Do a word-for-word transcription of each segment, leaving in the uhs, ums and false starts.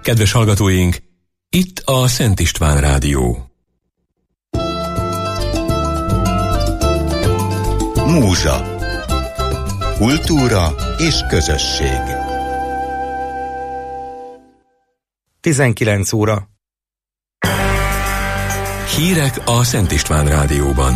Kedves hallgatóink, itt a Szent István Rádió. Múzsa. Kultúra és közösség. tizenkilenc óra. Hírek a Szent István Rádióban.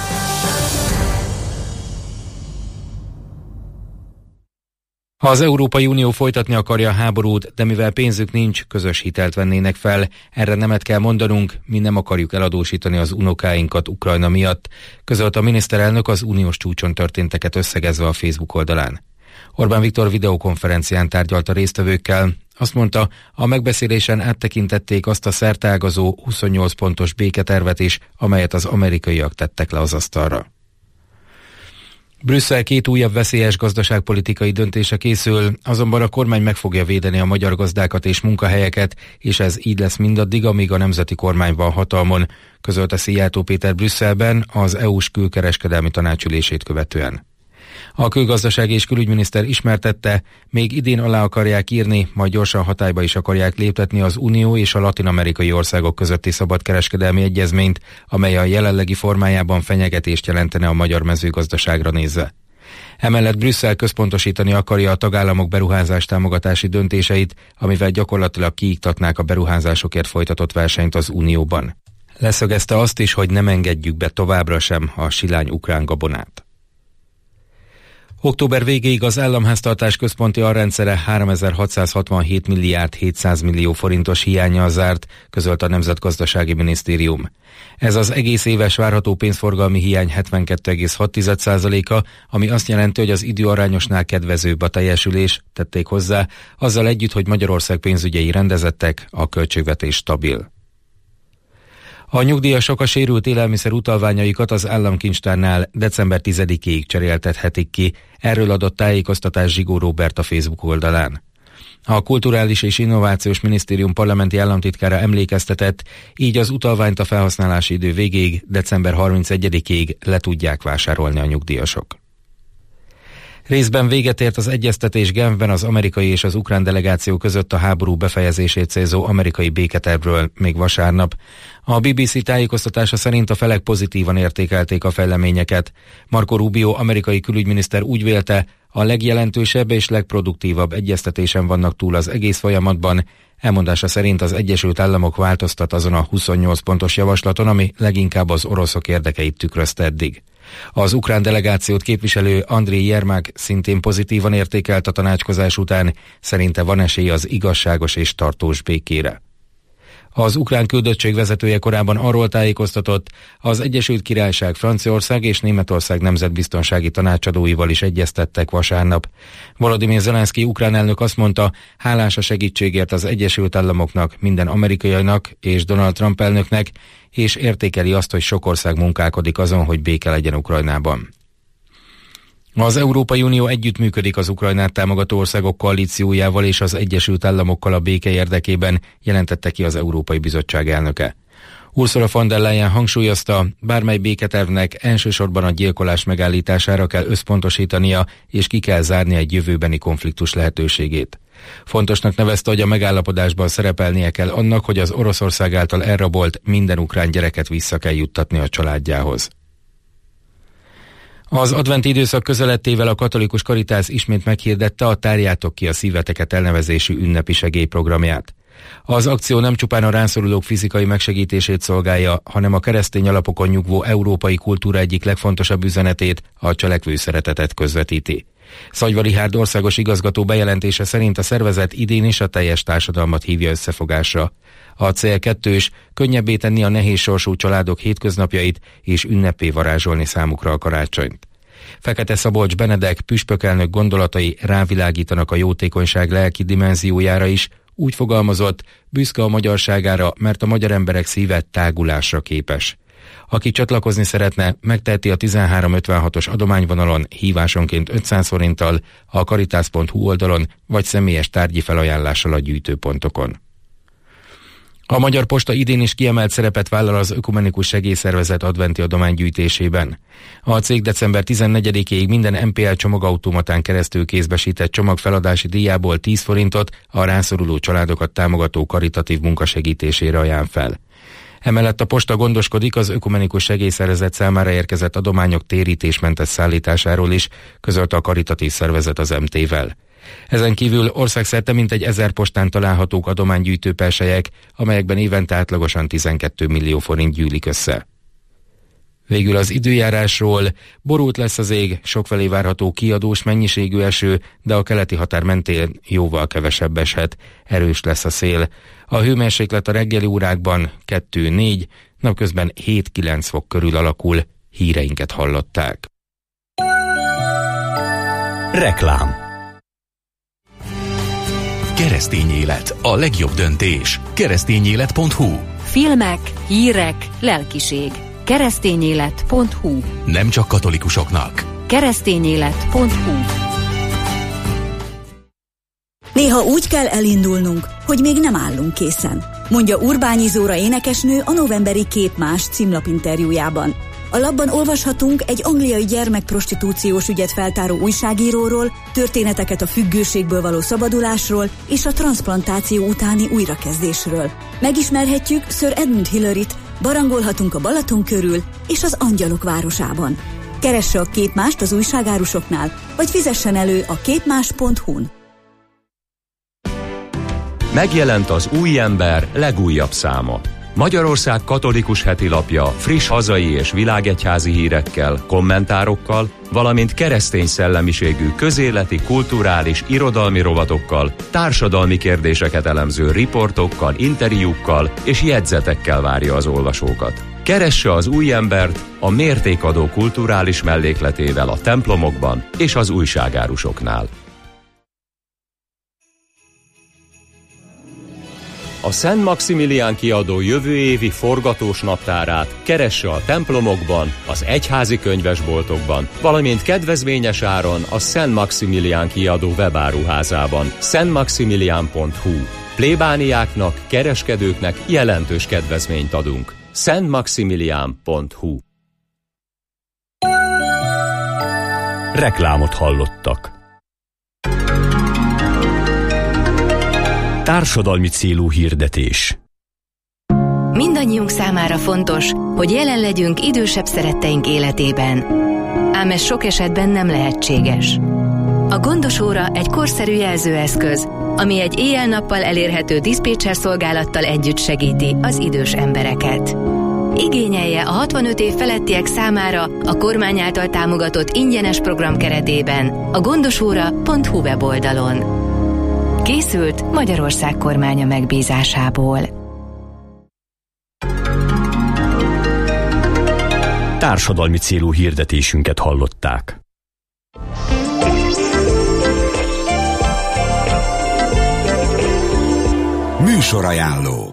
Az Európai Unió folytatni akarja a háborút, de mivel pénzük nincs, közös hitelt vennének fel. Erre nemet kell mondanunk, mi nem akarjuk eladósítani az unokáinkat Ukrajna miatt, közölte a miniszterelnök az uniós csúcson történteket összegezve a Facebook oldalán. Orbán Viktor videokonferencián tárgyalt a résztvevőkkel. Azt mondta, a megbeszélésen áttekintették azt a szerteágazó huszonnyolc pontos béketervet is, amelyet az amerikaiak tettek le az asztalra. Brüsszel két újabb veszélyes gazdaságpolitikai döntése készül, azonban a kormány meg fogja védeni a magyar gazdákat és munkahelyeket, és ez így lesz mindaddig, amíg a nemzeti kormány van hatalmon, közölte Szijjártó Péter Brüsszelben az é u-s külkereskedelmi tanácsülését követően. A külgazdasági és külügyminiszter ismertette, még idén alá akarják írni, majd gyorsan hatályba is akarják léptetni az Unió és a latin-amerikai országok közötti szabadkereskedelmi egyezményt, amely a jelenlegi formájában fenyegetést jelentene a magyar mezőgazdaságra nézve. Emellett Brüsszel központosítani akarja a tagállamok beruházás támogatási döntéseit, amivel gyakorlatilag kiiktatnák a beruházásokért folytatott versenyt az Unióban. Leszögezte azt is, hogy nem engedjük be továbbra sem a silány ukrán gabonát. Október végéig az államháztartás központi alrendszere háromezer-hatszázhatvanhét milliárd hétszáz millió forintos hiánnyal zárt, közölt a Nemzetgazdasági Minisztérium. Ez az egész éves várható pénzforgalmi hiány hetvenkettő egész hat százaléka, ami azt jelenti, hogy az időarányosnál kedvezőbb a teljesülés, tették hozzá, azzal együtt, hogy Magyarország pénzügyei rendezettek, a költségvetés stabil. A nyugdíjasok a sérült élelmiszer utalványaikat az államkincstárnál december tizedikéig cseréltethetik ki, erről adott tájékoztatást Zsigó Róbert a Facebook oldalán. A Kulturális és Innovációs Minisztérium parlamenti államtitkára emlékeztetett, így az utalványt a felhasználási idő végéig, december harmincegyedikéig le tudják vásárolni a nyugdíjasok. Részben véget ért az egyeztetés Genfben az amerikai és az ukrán delegáció között a háború befejezését célzó amerikai béketervről még vasárnap. A bé bé cé tájékoztatása szerint a felek pozitívan értékelték a fejleményeket. Marco Rubio amerikai külügyminiszter úgy vélte, a legjelentősebb és legproduktívabb egyeztetésen vannak túl az egész folyamatban. Elmondása szerint az Egyesült Államok változtat azon a huszonnyolc pontos javaslaton, ami leginkább az oroszok érdekeit tükrözte eddig. Az ukrán delegációt képviselő Andriy Jermák szintén pozitívan értékelt a tanácskozás után, szerinte van esély az igazságos és tartós békére. Az ukrán küldöttség vezetője korábban arról tájékoztatott, az Egyesült Királyság, Franciaország és Németország nemzetbiztonsági tanácsadóival is egyeztettek vasárnap. Volodymyr Zelenszky ukrán elnök azt mondta, hálás a segítségért az Egyesült Államoknak, minden amerikainak és Donald Trump elnöknek, és értékeli azt, hogy sok ország munkálkodik azon, hogy béke legyen Ukrajnában. Az Európai Unió együttműködik az Ukrajnát támogató országok koalíciójával és az Egyesült Államokkal a béke érdekében, jelentette ki az Európai Bizottság elnöke. Ursula von der Leyen hangsúlyozta, bármely béketervnek elsősorban a gyilkolás megállítására kell összpontosítania, és ki kell zárni egy jövőbeni konfliktus lehetőségét. Fontosnak nevezte, hogy a megállapodásban szerepelnie kell annak, hogy az Oroszország által elrabolt minden ukrán gyereket vissza kell juttatni a családjához. Az adventi időszak közelettével a katolikus Karitász ismét meghirdette a Tárjátok ki a szíveteket elnevezésű ünnepi segélyprogramját. Az akció nem csupán a rászorulók fizikai megsegítését szolgálja, hanem a keresztény alapokon nyugvó európai kultúra egyik legfontosabb üzenetét, a cselekvő szeretetet közvetíti. Szagyva Richárd országos igazgató bejelentése szerint a szervezet idén is a teljes társadalmat hívja összefogásra. A cél kettős, könnyebbé tenni a nehéz sorsú családok hétköznapjait és ünnepé varázsolni számukra a karácsonyt. Fekete Szabolcs Benedek püspökelnök gondolatai rávilágítanak a jótékonyság lelki dimenziójára is, úgy fogalmazott, büszke a magyarságára, mert a magyar emberek szíve tágulásra képes. Aki csatlakozni szeretne, megteheti a tizenhárom ötvenhatos adományvonalon hívásonként ötszáz forinttal, a karitász pont hu oldalon vagy személyes tárgyi felajánlással a gyűjtőpontokon. A Magyar Posta idén is kiemelt szerepet vállal az Ökumenikus Segélyszervezet adventi adománygyűjtésében. A cég december tizennegyedikéig minden em pé el csomagautomatán keresztül kézbesített csomag feladási díjából tíz forintot a rászoruló családokat támogató karitatív munkasegítésére ajánl fel. Emellett a posta gondoskodik az Ökumenikus Segélyszervezet számára érkezett adományok térítésmentes szállításáról is, közölte a karitatív szervezet az em té-vel. Ezen kívül országszerte mintegy ezer postán találhatók adománygyűjtő perselyek, amelyekben évente átlagosan tizenkét millió forint gyűlik össze. Végül az időjárásról: borult lesz az ég, sokfelé várható kiadós mennyiségű eső, de a keleti határ mentén jóval kevesebb eshet, erős lesz a szél. A hőmérséklet a reggeli órákban kettő-négy, napközben hét-kilenc fok körül alakul. Híreinket hallották. Reklám. Keresztény élet, a legjobb döntés. keresztényélet pont hu. Filmek, hírek, lelkiség. keresztényélet pont hu. Nem csak katolikusoknak. keresztényélet pont hu. Néha úgy kell elindulnunk, hogy még nem állunk készen, mondja Urbányi Zóra énekesnő a novemberi Képmás címlapinterjújában. A labban olvashatunk egy angliai gyermekprostitúciós ügyet feltáró újságíróról, történeteket a függőségből való szabadulásról és a transzplantáció utáni újrakezdésről. Megismerhetjük Sir Edmund Hillary-t, barangolhatunk a Balaton körül és az Angyalok városában. Keresse a Képmást az újságárusoknál, vagy fizessen elő a képmás pont hu-n. Megjelent az Új Ember legújabb száma. Magyarország katolikus hetilapja friss hazai és világegyházi hírekkel, kommentárokkal, valamint keresztény szellemiségű közéleti, kulturális, irodalmi rovatokkal, társadalmi kérdéseket elemző riportokkal, interjúkkal és jegyzetekkel várja az olvasókat. Keresse az Új Embert a mértékadó kulturális mellékletével a templomokban és az újságárusoknál. A Szent Maximilián kiadó jövő évi forgatós naptárát keresse a templomokban, az egyházi könyvesboltokban, valamint kedvezményes áron a Szent Maximilián kiadó webáruházában, szent maximilián pont hu. Plébániáknak, kereskedőknek jelentős kedvezményt adunk. szent maximilián pont hu. Reklámot hallottak. Társadalmi célú hirdetés. Mindannyiunk számára fontos, hogy jelen legyünk idősebb szeretteink életében. Ám ez sok esetben nem lehetséges. A Gondos Óra egy korszerű jelzőeszköz, ami egy éjjel-nappal elérhető diszpécser szolgálattal együtt segíti az idős embereket. Igényelje a hatvanöt év felettiek számára a kormány által támogatott ingyenes program keretében a gondosóra pont hu weboldalon. Készült Magyarország kormánya megbízásából. Társadalmi célú hirdetésünket hallották. Műsorajánló.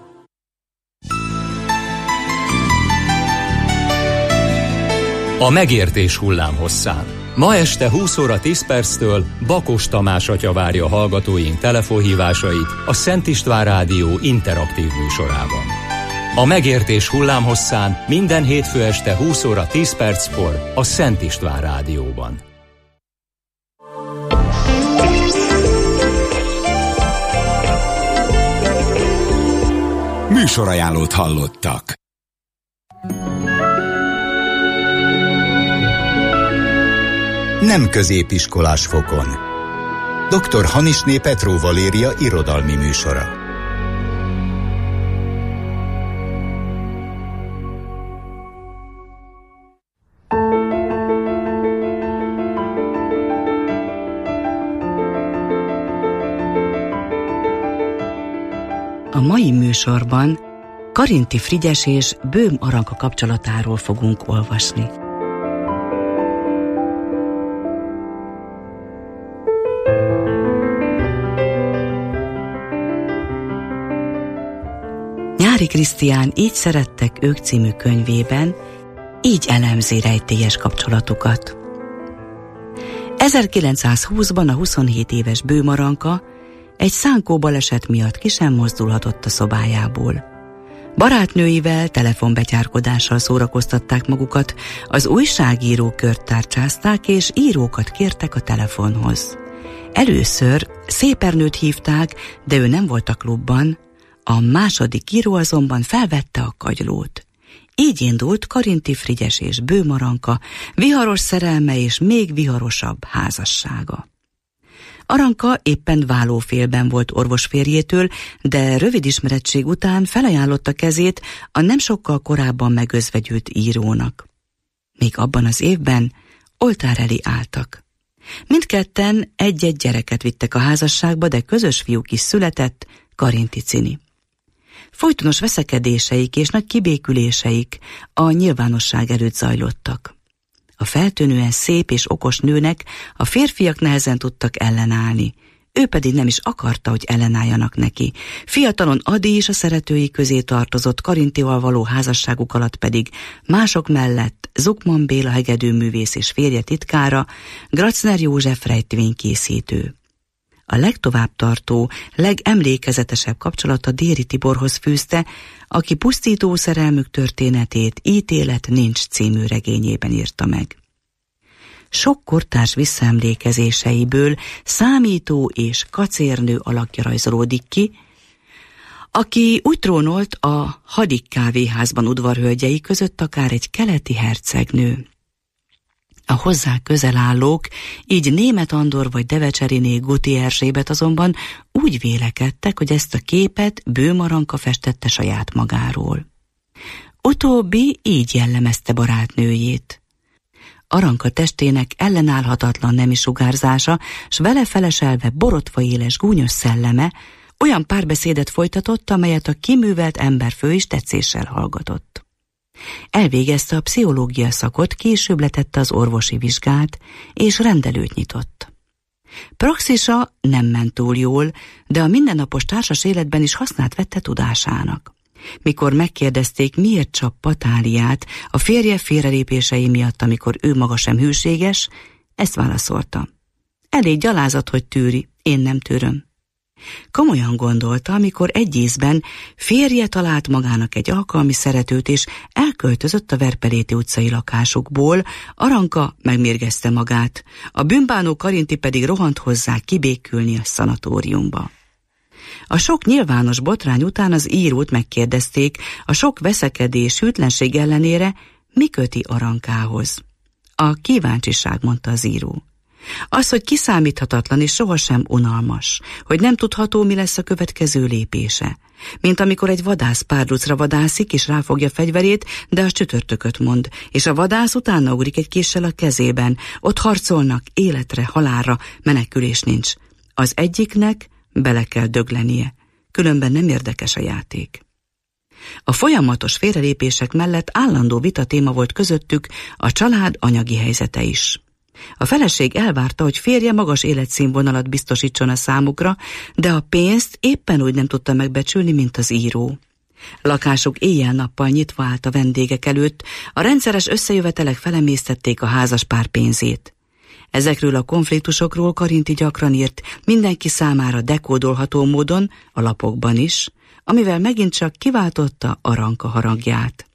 A megértés hullámhosszán. Ma este húsz óra tíz perctől Bakos Tamás atya várja hallgatóink telefonhívásait a Szent István Rádió interaktív műsorában. A megértés hullámhosszán minden hétfő este húsz óra tíz perckor a Szent István Rádióban. Műsorajánlót hallottak. Nem középiskolás fokon. doktor Hanisné Petró Valéria irodalmi műsora. A mai műsorban Karinti Frigyes és Böhm Aranka kapcsolatáról fogunk olvasni. Nyári Krisztián Így szerettek ők című könyvében így elemzi rejtélyes kapcsolatukat. ezerkilencszázhúszban a huszonhét éves Böhm Aranka egy szánkó baleset miatt ki sem mozdulhatott a szobájából. Barátnőivel telefonbetyárkodással szórakoztatták magukat, az újságírók kört tárcsázták, és írókat kértek a telefonhoz. Először Szépernőt hívták, de ő nem volt a klubban, a második író azonban felvette a kagylót. Így indult Karinthy Frigyes és Bő Aranka viharos szerelme és még viharosabb házassága. Aranka éppen válófélben volt orvosférjétől, de rövid ismerettség után felajánlotta kezét a nem sokkal korábban megözvegyült írónak. Még abban az évben oltár elé álltak. Mindketten egy-egy gyereket vittek a házasságba, de közös fiúk is született, Karinthy Cini. Folytonos veszekedéseik és nagy kibéküléseik a nyilvánosság előtt zajlottak. A feltűnően szép és okos nőnek a férfiak nehezen tudtak ellenállni, ő pedig nem is akarta, hogy ellenálljanak neki. Fiatalon Ady is a szeretői közé tartozott, Karinthyval való házasságuk alatt pedig mások mellett Zukman Béla hegedűművész és férje titkára, Gracner József rejtvénykészítő. A legtovább tartó, legemlékezetesebb kapcsolata Déri Tiborhoz fűzte, aki pusztító szerelmük történetét Ítélet nincs című regényében írta meg. Sok kortárs visszaemlékezéseiből számító és kacérnő alakja rajzolódik ki, aki úgy trónolt a Hadik kávéházban udvarhölgyei között akár egy keleti hercegnő. A hozzá közel állók, így Németh Andor vagy Devecseriné Guti Erzsébet azonban úgy vélekedtek, hogy ezt a képet Bő Aranka festette saját magáról. Utóbbi így jellemezte barátnőjét. Aranka testének ellenállhatatlan nemi sugárzása, s vele feleselve borotva éles gúnyos szelleme olyan párbeszédet folytatott, amelyet a kiművelt emberfő is tetszéssel hallgatott. Elvégezte a pszichológia szakot, később letette az orvosi vizsgát, és rendelőt nyitott. Praxisa nem ment túl jól, de a mindennapos társas életben is hasznát vette tudásának. Mikor megkérdezték, miért csap patáliát a férje félrelépései miatt, amikor ő maga sem hűséges, ezt válaszolta. Elég gyalázat, hogy tűri, én nem tűröm. Komolyan gondolta, amikor egy ízben férje talált magának egy alkalmi szeretőt, és elköltözött a Verpeléti utcai lakásukból, Aranka megmérgezte magát, a bűnbánó Karinthy pedig rohant hozzá kibékülni a szanatóriumba. A sok nyilvános botrány után az írót megkérdezték, a sok veszekedés, hűtlenség ellenére mi köti Arankához. A kíváncsiság, mondta az író. Az, hogy kiszámíthatatlan és sohasem unalmas, hogy nem tudható, mi lesz a következő lépése. Mint amikor egy vadász párducra vadászik, és ráfogja fegyverét, de az csütörtököt mond, és a vadász utána ugrik egy késsel a kezében. Ott harcolnak, életre, halálra, menekülés nincs. Az egyiknek bele kell döglenie, különben nem érdekes a játék. A folyamatos félrelépések mellett állandó vita téma volt közöttük a család anyagi helyzete is. A feleség elvárta, hogy férje magas életszínvonalat biztosítson a számukra, de a pénzt éppen úgy nem tudta megbecsülni, mint az író. Lakásuk éjjel-nappal nyitva állt a vendégek előtt, a rendszeres összejövetelek felemésztették a házaspár pénzét. Ezekről a konfliktusokról Karinthy gyakran írt, mindenki számára dekódolható módon, a lapokban is, amivel megint csak kiváltotta Aranka haragját.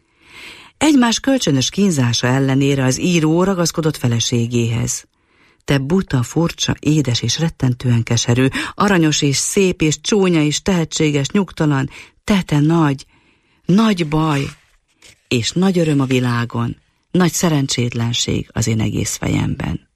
Egymás kölcsönös kínzása ellenére az író ragaszkodott feleségéhez. Te buta, furcsa, édes és rettentően keserű, aranyos és szép és csúnya és tehetséges, nyugtalan, te te nagy, nagy baj, és nagy öröm a világon, nagy szerencsétlenség az én egész fejemben.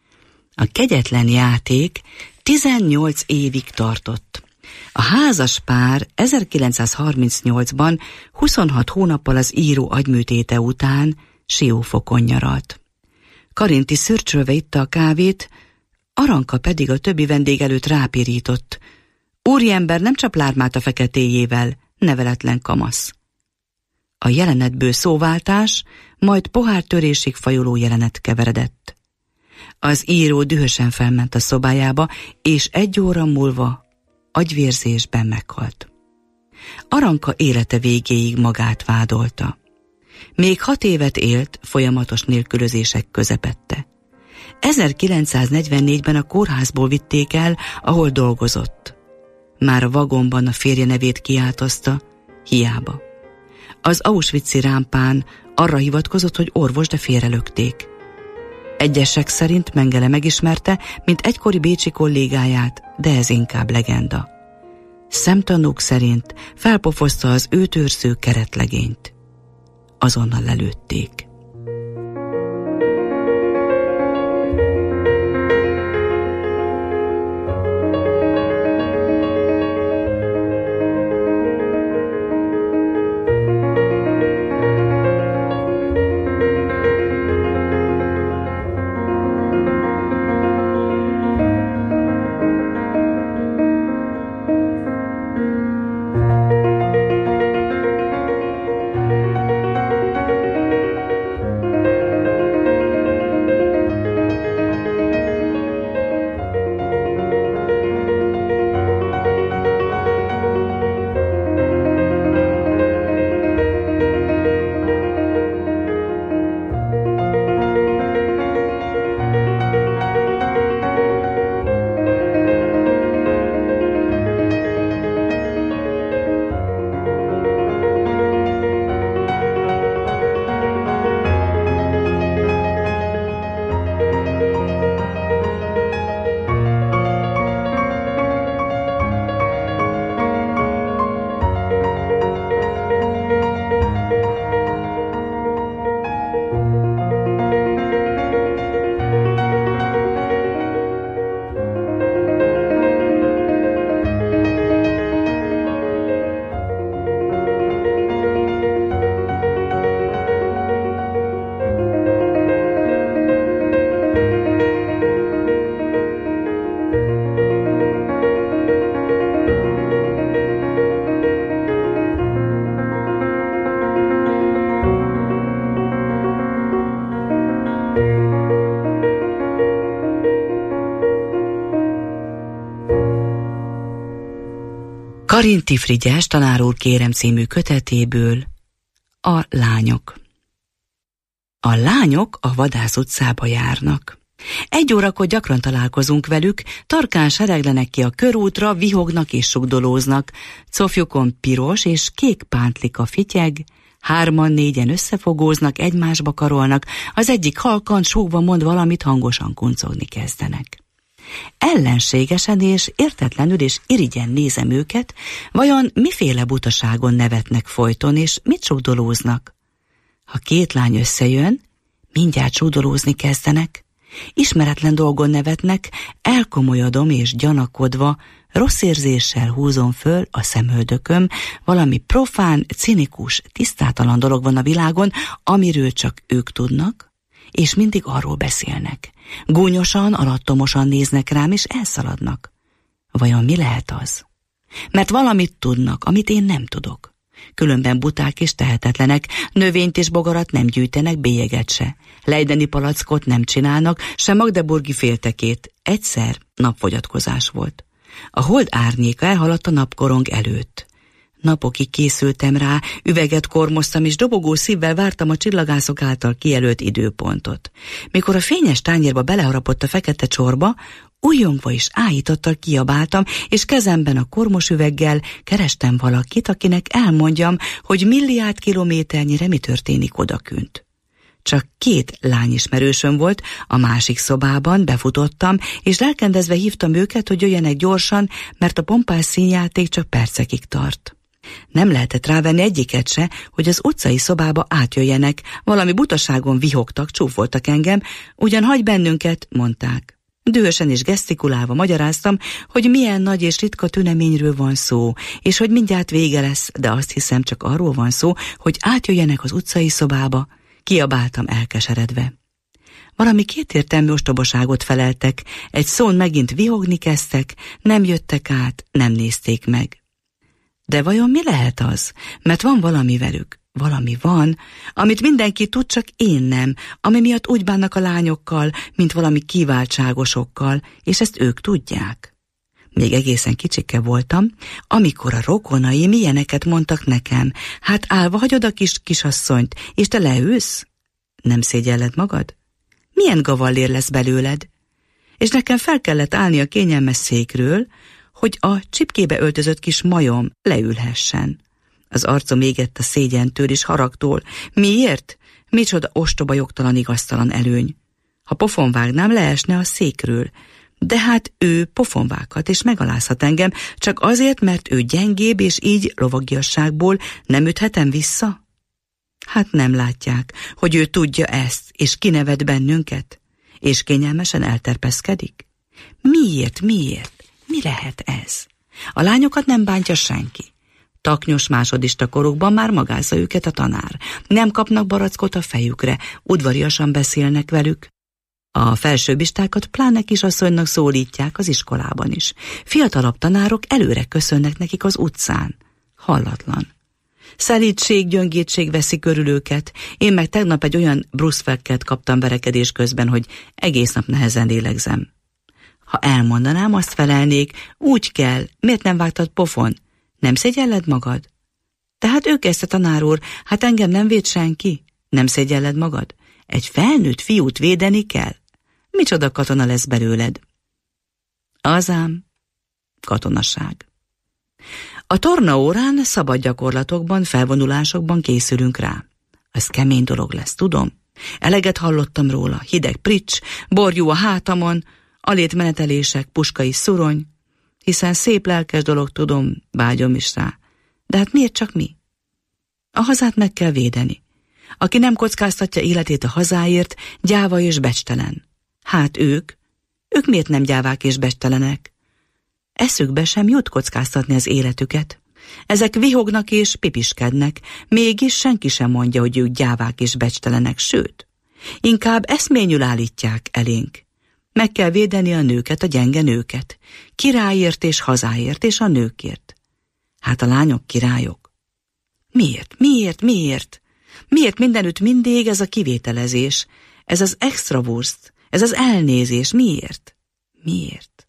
A kegyetlen játék tizennyolc évig tartott. A házas pár ezerkilencszázharmincnyolcban huszonhat hónappal az író agyműtéte után Siófokon nyaralt. Karinthy szörcsölve itta a kávét, Aranka pedig a többi vendég előtt rápirított. Úriember nem csap lármát a feketéjével, neveletlen kamasz. A jelenetből szóváltás, majd pohártörésig fajuló jelenet keveredett. Az író dühösen felment a szobájába, és egy óra múlva agyvérzésben meghalt. Aranka élete végéig magát vádolta. Még hat évet élt folyamatos nélkülözések közepette. ezerkilencszáznegyvennégyben a kórházból vitték el, ahol dolgozott. Már a vagonban a férje nevét kiáltozta, Hiába. Az Auschwitz-i rámpán arra hivatkozott, hogy orvos, de félrelökték. Egyesek szerint Mengele megismerte, mint egykori bécsi kollégáját, de ez inkább legenda. Szemtanúk szerint felpofozta az őt őrző keretlegényt. Azonnal lelőtték. Karinti Frigyes tanár úr kérem című kötetéből a lányok. A lányok a Vadász utcába járnak. Egy órakor gyakran találkozunk velük, tarkán sereglenek ki a körútra, vihognak és sugdolóznak, cofjukon piros és kék pántlika fityeg, hárman-négyen összefogóznak, egymásba karolnak, az egyik halkan súgva mond valamit, hangosan kuncogni kezdenek. Ellenségesen és értetlenül és irigyen nézem őket, vajon miféle butaságon nevetnek folyton, és mit sugdolóznak? Ha két lány összejön, mindjárt sugdolózni kezdenek, ismeretlen dolgon nevetnek, elkomolyodom és gyanakodva, rossz érzéssel húzom föl a szemöldököm, valami profán, cinikus, tisztátalan dolog van a világon, amiről csak ők tudnak, és mindig arról beszélnek. Gúnyosan, alattomosan néznek rám, és elszaladnak. Vajon mi lehet az? Mert valamit tudnak, amit én nem tudok. Különben buták és tehetetlenek, növényt és bogarat nem gyűjtenek, bélyeget se. Lejdeni palackot nem csinálnak, se magdeburgi féltekét. Egyszer napfogyatkozás volt. A hold árnyéka elhaladt a napkorong előtt. Napokig készültem rá, üveget kormoztam, és dobogó szívvel vártam a csillagászok által kijelölt időpontot. Mikor a fényes tányérba beleharapott a fekete csorba, újjongva és áhítottal kiabáltam, és kezemben a kormos üveggel kerestem valakit, akinek elmondjam, hogy milliárd kilométernyire mi történik odakünt. Csak két lányismerősöm volt, a másik szobában befutottam, és lelkendezve hívtam őket, hogy jöjjenek gyorsan, mert a pompás színjáték csak percekig tart. Nem lehetett rávenni egyiket se, hogy az utcai szobába átjöjjenek, valami butaságon vihogtak, csúfoltak engem, ugyan hagy bennünket, mondták. Dühösen és gesztikulálva magyaráztam, hogy milyen nagy és ritka tüneményről van szó, és hogy mindjárt vége lesz, de azt hiszem csak arról van szó, hogy átjöjjenek az utcai szobába. Kiabáltam elkeseredve. Valami kétértelmű ostobaságot feleltek, egy szón megint vihogni kezdtek, nem jöttek át, nem nézték meg. De vajon mi lehet az? Mert van valami velük. Valami van, amit mindenki tud, csak én nem, ami miatt úgy bánnak a lányokkal, mint valami kiváltságosokkal, és ezt ők tudják. Még egészen kicsike voltam, amikor a rokonaim ilyeneket mondtak nekem. Hát állva hagyod a kis kisasszonyt, és te leülsz? Nem szégyelled magad? Milyen gavallér lesz belőled? És nekem fel kellett állni a kényelmes székről, hogy a csipkébe öltözött kis majom leülhessen. Az arcom égett a szégyentől és haragtól. Miért? Micsoda ostoba, jogtalan, igaztalan előny. Ha pofonvágnám, leesne a székről. De hát ő pofonvághat és megalázhat engem, csak azért, mert ő gyengébb, és így lovagiasságból nem üthetem vissza? Hát nem látják, hogy ő tudja ezt, és kinevet bennünket, és kényelmesen elterpeszkedik? Miért, miért? Mi lehet ez? A lányokat nem bántja senki. Taknyos másodista korukban már magázza őket a tanár. Nem kapnak barackot a fejükre, udvariasan beszélnek velük. A felsőbbistákat pláne kisasszonynak szólítják az iskolában is. Fiatalabb tanárok előre köszönnek nekik az utcán. Hallatlan. Szelídség, gyöngétség veszi körül őket. Én meg tegnap egy olyan bruszfekket kaptam verekedés közben, hogy egész nap nehezen lélegzem. Ha elmondanám, azt felelnék, úgy kell, miért nem vágtad pofon? Nem szégyelled magad? Tehát ő kezdte, tanár úr, hát engem nem véd senki. Nem szégyelled magad? Egy felnőtt fiút védeni kell? Micsoda katona lesz belőled? Azám, katonaság. A tornaórán szabad gyakorlatokban, felvonulásokban készülünk rá. Ez kemény dolog lesz, tudom. Eleget hallottam róla, hideg prics, borjú a hátamon, alétmenetelések, puskai szurony, hiszen szép lelkes dolog, tudom, vágyom is rá. De hát miért csak mi? A hazát meg kell védeni. Aki nem kockáztatja életét a hazáért, gyáva és becstelen. Hát ők, ők miért nem gyávák és becstelenek? Eszükbe sem jut kockáztatni az életüket. Ezek vihognak és pipiskednek, mégis senki sem mondja, hogy ők gyávák és becstelenek, sőt, inkább eszményül állítják elénk. Meg kell védeni a nőket, a gyenge nőket. Királyért és hazáért és a nőkért. Hát a lányok királyok. Miért, miért, miért? Miért mindenütt mindig ez a kivételezés? Ez az extrawurst, ez az elnézés, miért? Miért?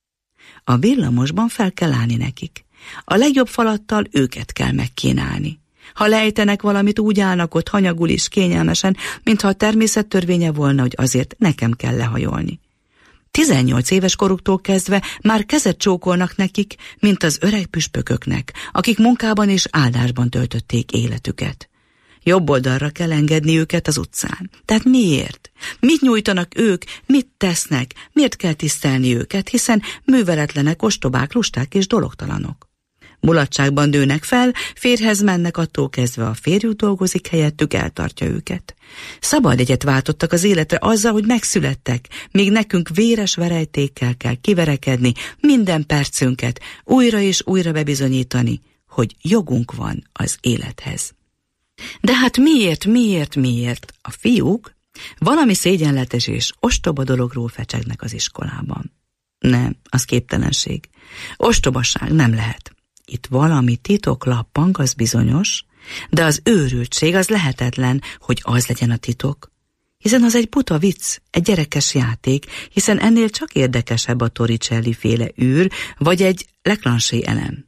A villamosban fel kell állni nekik. A legjobb falattal őket kell megkínálni. Ha lejtenek valamit, úgy állnak ott hanyagul és kényelmesen, mintha a természet törvénye volna, hogy azért nekem kell lehajolni. Tizennyolc éves koruktól kezdve már kezet csókolnak nekik, mint az öreg püspököknek, akik munkában és áldásban töltötték életüket. Jobb oldalra kell engedni őket az utcán. Tehát miért? Mit nyújtanak ők, mit tesznek, miért kell tisztelni őket, hiszen műveletlenek, ostobák, lusták és dologtalanok. Mulatságban nőnek fel, férjhez mennek, attól kezdve a férjük dolgozik helyettük, eltartja őket. Szabad egyet váltottak az életre azzal, hogy megszülettek, míg nekünk véres verejtékkel kell kiverekedni minden percünket, újra és újra bebizonyítani, hogy jogunk van az élethez. De hát miért, miért, miért? A fiúk valami szégyenletes és ostoba dologról fecsegnek az iskolában. Nem, az képtelenség. Ostobaság nem lehet. Itt valami titok lappang, az bizonyos, de az őrültség az lehetetlen, hogy az legyen a titok. Hiszen az egy puta vicc, egy gyerekes játék, hiszen ennél csak érdekesebb a Torricelli féle űr, vagy egy Leclanché elem.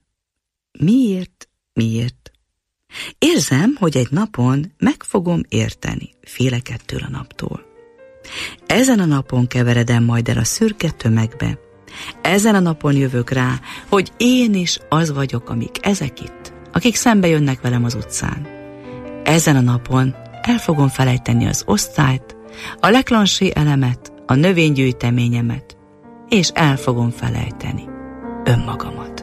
Miért? Miért? Érzem, hogy egy napon meg fogom érteni, félek ettől a naptól. Ezen a napon keveredem majd el a szürke tömegbe. Ezen a napon jövök rá, hogy én is az vagyok, amik ezek itt, akik szembe jönnek velem az utcán. Ezen a napon el fogom felejteni az osztályt, a Leclanché elemet, a növénygyűjteményemet, és el fogom felejteni önmagamat.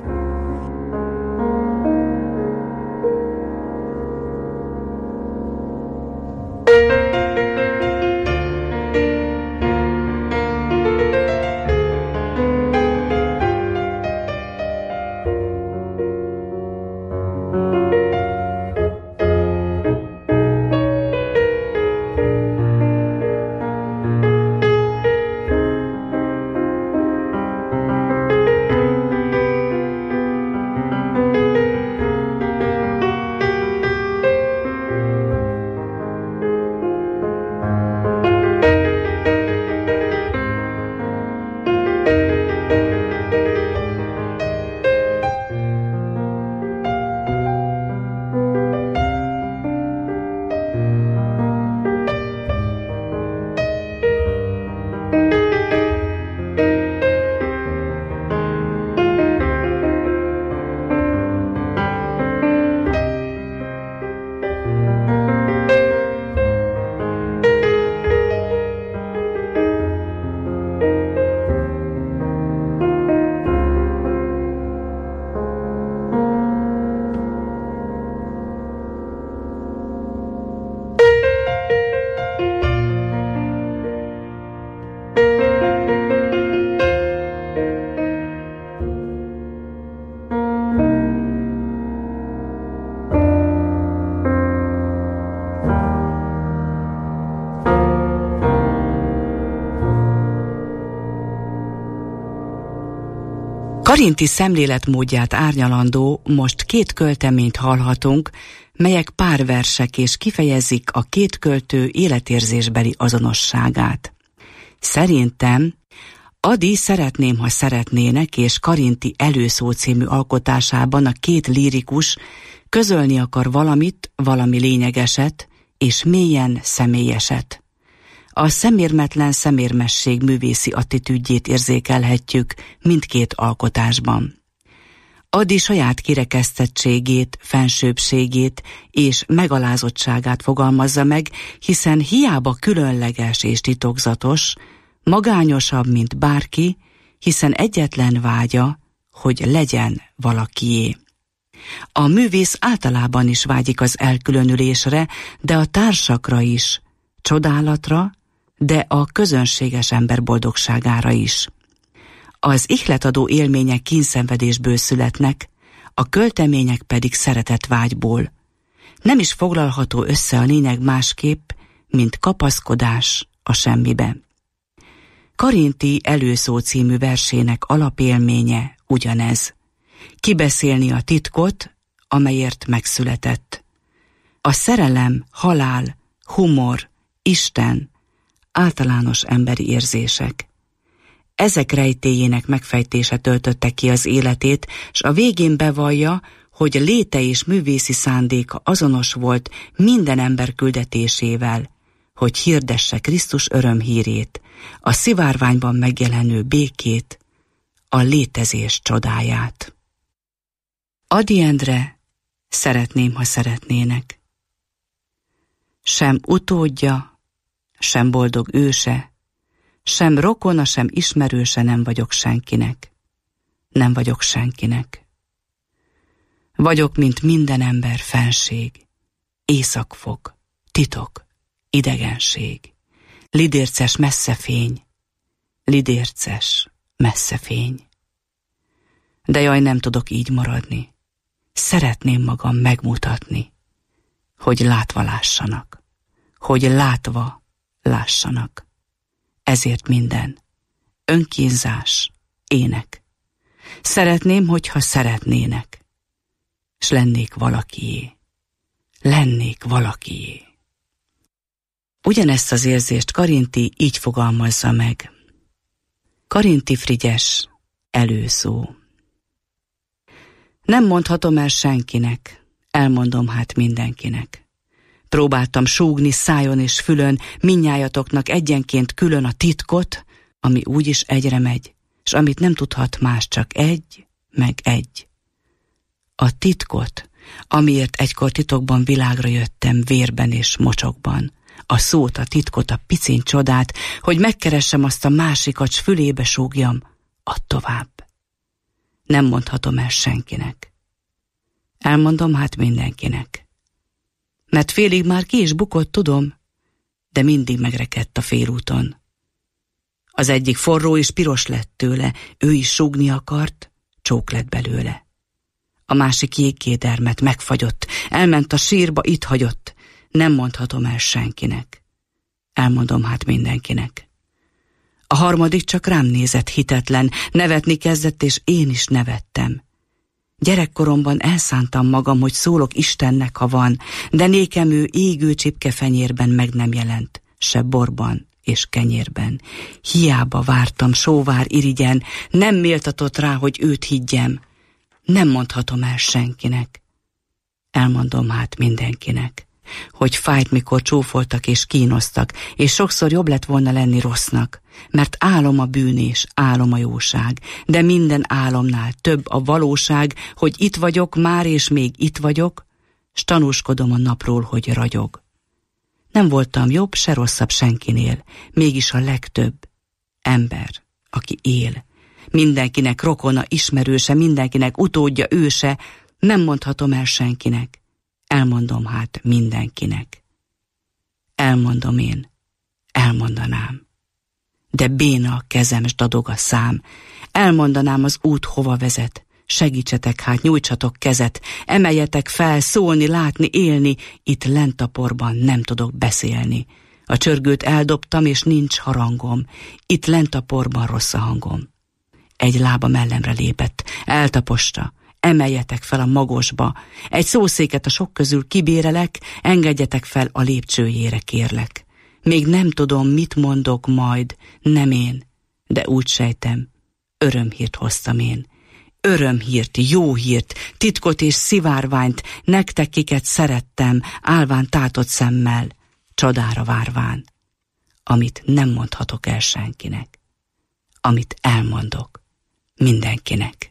Karinti szemléletmódját árnyalandó most két költeményt hallhatunk, melyek párversek és kifejezik a két költő életérzésbeli azonosságát. Szerintem Ady Szeretném, ha szeretnének és Karinti Előszó című alkotásában a két lírikus közölni akar valamit, valami lényegeset és mélyen személyeset. A szemérmetlen szemérmesség művészi attitűdjét érzékelhetjük mindkét alkotásban. Ady saját kirekesztettségét, fensőbbségét és megalázottságát fogalmazza meg, hiszen hiába különleges és titokzatos, magányosabb, mint bárki, hiszen egyetlen vágya, hogy legyen valakié. A művész általában is vágyik az elkülönülésre, de a társakra is, csodálatra, de a közönséges ember boldogságára is. Az ihletadó élmények kínszenvedésből születnek, a költemények pedig szeretetvágyból. Nem is foglalható össze a lényeg másképp, mint kapaszkodás a semmibe. Karinti Előszó című versének alapélménye ugyanez. Kibeszélni a titkot, amelyért megszületett. A szerelem, halál, humor, Isten, általános emberi érzések. Ezek rejtélyének megfejtése töltötte ki az életét, s a végén bevallja, hogy léte és művészi szándéka azonos volt minden ember küldetésével, hogy hirdesse Krisztus örömhírét, a szivárványban megjelenő békét, a létezés csodáját. Ady Endre, Szeretném, ha szeretnének. Sem utódja, sem boldog őse, sem rokona, sem ismerőse nem vagyok senkinek. Nem vagyok senkinek. Vagyok, mint minden ember, fenség, éjszakfog, titok, idegenség, lidérces messzefény, lidérces messzefény. De jaj, nem tudok így maradni. Szeretném magam megmutatni, hogy látva lássanak, hogy látva lássanak. Ezért minden. Önkínzás, ének. Szeretném, hogyha szeretnének, s lennék valakié. Lennék valakié. Ugyanezt az érzést Karinti így fogalmazza meg. Karinti Frigyes, Előszó. Nem mondhatom el senkinek, elmondom hát mindenkinek. Próbáltam súgni szájon és fülön mindnyájatoknak egyenként külön a titkot, ami úgyis egyre megy, s amit nem tudhat más, csak egy, meg egy. A titkot, amiért egykor titokban világra jöttem vérben és mocsokban. A szót, a titkot, a picin csodát, hogy megkeressem azt a másikat, s fülébe súgjam, add tovább. Nem mondhatom el senkinek. Elmondom hát mindenkinek. Mert félig már ki is bukott, tudom, de mindig megrekedt a félúton. Az egyik forró és piros lett tőle, ő is súgni akart, csók lett belőle. A másik jégkédermet megfagyott, elment a sírba, itt hagyott. Nem mondhatom el senkinek. Elmondom hát mindenkinek. A harmadik csak rám nézett hitetlen, nevetni kezdett, és én is nevettem. Gyerekkoromban elszántam magam, hogy szólok Istennek, ha van, de nékem ő égő csipkefenyérben meg nem jelent, se borban és kenyérben. Hiába vártam sóvár irigyen, nem méltatott rá, hogy őt higgyem. Nem mondhatom el senkinek. Elmondom hát mindenkinek, hogy fájt, mikor csúfoltak és kínoztak, és sokszor jobb lett volna lenni rossznak, mert álom a bűn és álom a jóság, de minden álomnál több a valóság, hogy itt vagyok már, és még itt vagyok, s tanúskodom a napról, hogy ragyog. Nem voltam jobb, se rosszabb senkinél, mégis a legtöbb ember, aki él. Mindenkinek rokona, ismerőse, mindenkinek utódja, őse, nem mondhatom el senkinek. Elmondom hát mindenkinek. Elmondom én, elmondanám. De béna a kezem, s dadog a szám. Elmondanám az út hova vezet. Segítsetek hát, nyújtsatok kezet. Emeljetek fel, szólni, látni, élni. Itt lent a porban nem tudok beszélni. A csörgőt eldobtam, és nincs harangom. Itt lent a porban rossz a hangom. Egy lába mellemre lépett, eltaposta. Emeljetek fel a magosba. Egy szószéket a sok közül kibérelek, engedjetek fel a lépcsőjére, kérlek. Még nem tudom, mit mondok majd, nem én, de úgy sejtem, örömhírt hoztam én. Örömhírt, jó hírt, titkot és szivárványt, nektek, kiket szerettem, állván tátott szemmel, csodára várván. Amit nem mondhatok el senkinek, amit elmondok mindenkinek.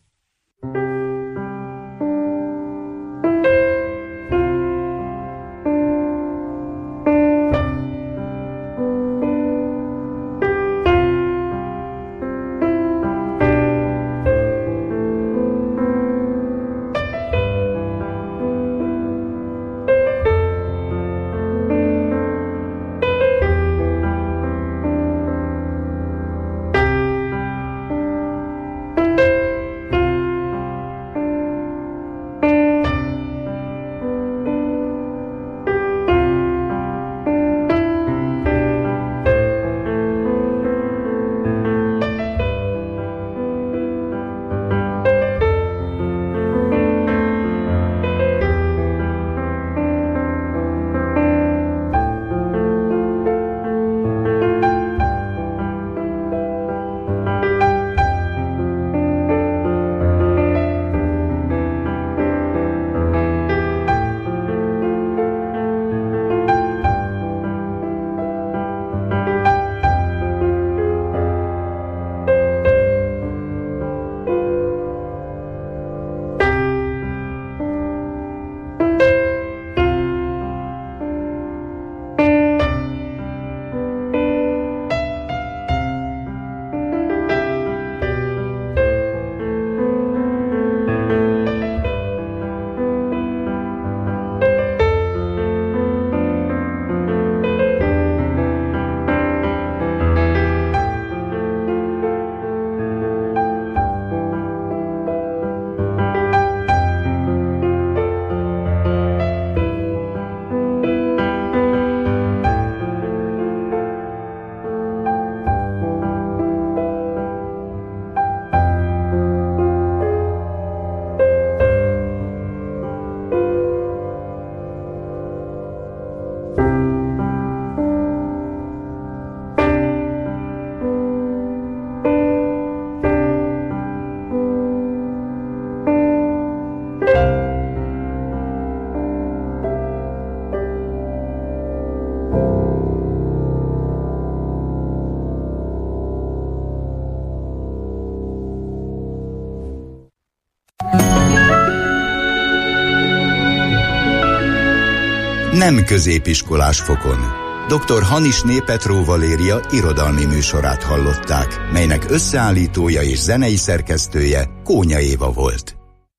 Nem középiskolás fokon. doktor Hanisné Petró Valéria irodalmi műsorát hallották, melynek összeállítója és zenei szerkesztője Kónya Éva volt.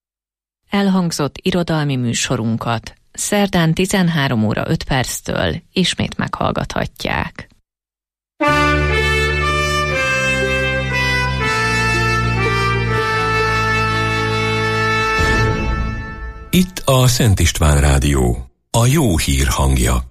Elhangzott irodalmi műsorunkat szerdán tizenhárom óra öt perctől ismét meghallgathatják. Itt a Szent István Rádió, a jó hír hangja.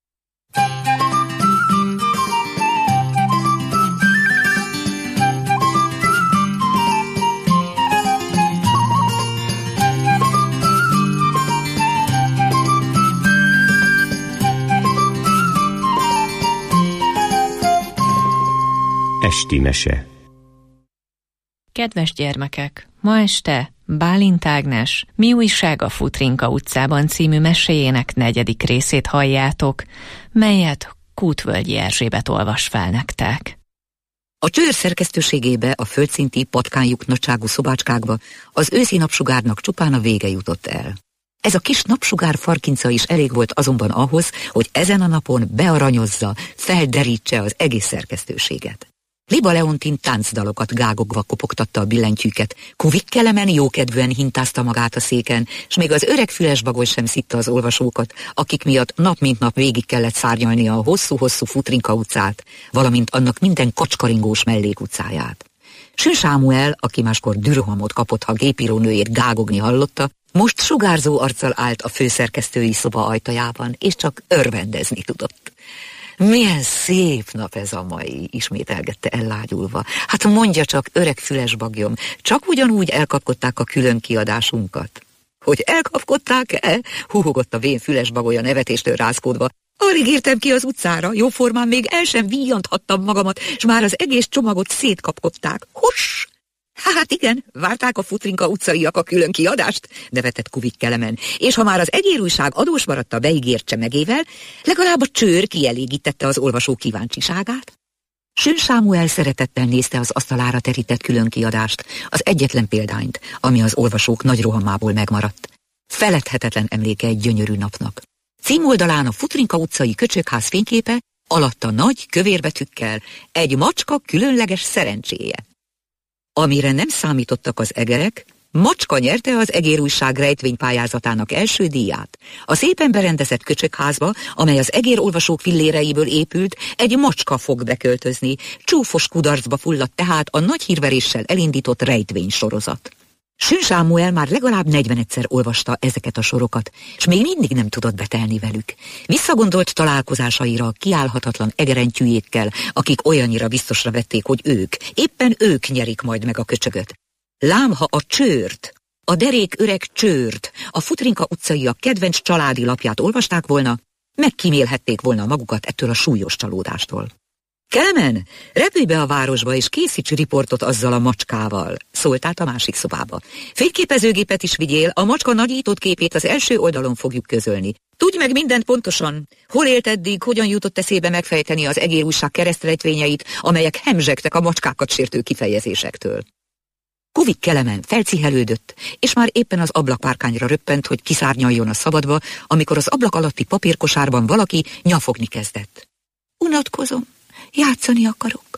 Esti mese. Kedves gyermekek, ma este Bálint Ágnes Mi újság a Futrinka utcában című meséjének negyedik részét halljátok, melyet Kútvölgyi Erzsébet olvas fel nektek. A Csőr szerkesztőségébe, a földszinti patkányjuk nagyságú szobácskákba az őszi napsugárnak csupán a vége jutott el. Ez a kis napsugár farkinca is elég volt azonban ahhoz, hogy ezen a napon bearanyozza, felderítse az egész szerkesztőséget. Liba Leontin táncdalokat gágogva kopogtatta a billentyűket, Kuvik Kelemen jókedvűen hintázta magát a széken, s még az öreg füles bagoly sem szitta az olvasókat, akik miatt nap mint nap végig kellett szárnyalnia a hosszú-hosszú Futrinka utcát, valamint annak minden kacskaringós mellékutcáját. Sün Sámuel, aki máskor dürhamot kapott, ha gépírónőjét gágogni hallotta, most sugárzó arccal állt a főszerkesztői szoba ajtajában, és csak örvendezni tudott. Milyen szép nap ez a mai, ismételgette ellágyulva. Hát mondja csak, öreg füles bagyom, csak ugyanúgy elkapkodták a külön kiadásunkat. Hogy elkapkodták-e? Húhogott a vén füles bagolya nevetéstől rázkódva. Alig értem ki az utcára, jóformán még el sem víjanthattam magamat, és már az egész csomagot szétkapkodták. Hoss! Hát igen, várták a Futrinka utcaiak a külön kiadást, nevetett Kuvik Kelemen, és ha már az egérújság adós maradt a beígért csemegével, legalább a csőr kielégítette az olvasó kíváncsiságát. Sőn Sámuel szeretettel nézte az asztalára terített külön kiadást, az egyetlen példányt, ami az olvasók nagy rohamából megmaradt. Feledhetetlen emléke egy gyönyörű napnak. Címoldalán a Futrinka utcai köcsökház fényképe, alatta nagy kövérbetűkkel egy macska különleges szerencséje. Amire nem számítottak az egerek, macska nyerte az egérújság rejtvénypályázatának első díját. A szépen berendezett köcsökházba, amely az egérolvasók filléreiből épült, egy macska fog beköltözni. Csúfos kudarcba fulladt tehát a nagy hírveréssel elindított rejtvénysorozat. Sőn Sámuel már legalább negyvenedszer olvasta ezeket a sorokat, és még mindig nem tudott betelni velük. Visszagondolt találkozásaira kiállhatatlan egerentyűjékkel, akik olyannyira biztosra vették, hogy ők, éppen ők nyerik majd meg a köcsögöt. Lám, ha a csőrt, a derék öreg csőrt, a Futrinka utcaiak kedvenc családi lapját olvasták volna, megkímélhették volna magukat ettől a súlyos csalódástól. Kelemen, repülj be a városba és készíts riportot azzal a macskával, szólt át a másik szobába. Fényképezőgépet is vigyél, a macska nagyított képét az első oldalon fogjuk közölni. Tudj meg mindent pontosan, hol élt eddig, hogyan jutott eszébe megfejteni az egérújság keresztrejtvényeit, amelyek hemzsegtek a macskákat sértő kifejezésektől. Kuvik Kelemen felcihelődött, és már éppen az ablakpárkányra röppent, hogy kiszárnyaljon a szabadba, amikor az ablak alatti papírkosárban valaki nyafogni kezdett. Unatkozom. Játszani akarok.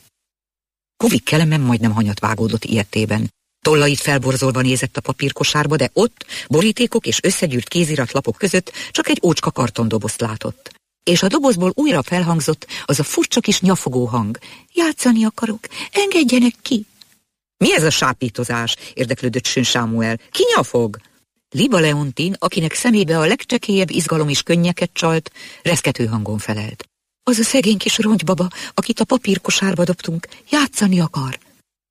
Kuvik Kelemen majdnem hanyat vágódott ilyetében. Tollait felborzolva nézett a papírkosárba, de ott, borítékok és összegyűrt kéziratlapok között csak egy ócska kartondobozt látott. És a dobozból újra felhangzott az a furcsa kis nyafogó hang. Játszani akarok, engedjenek ki. Mi ez a sápítozás? Érdeklődött Sőn Sámuel. Ki nyafog? Liba Leontin, akinek szemébe a legcsekélyebb izgalom is könnyeket csalt, reszkető hangon felelt. Az a szegény kis rongybaba, akit a papírkosárba dobtunk, játszani akar.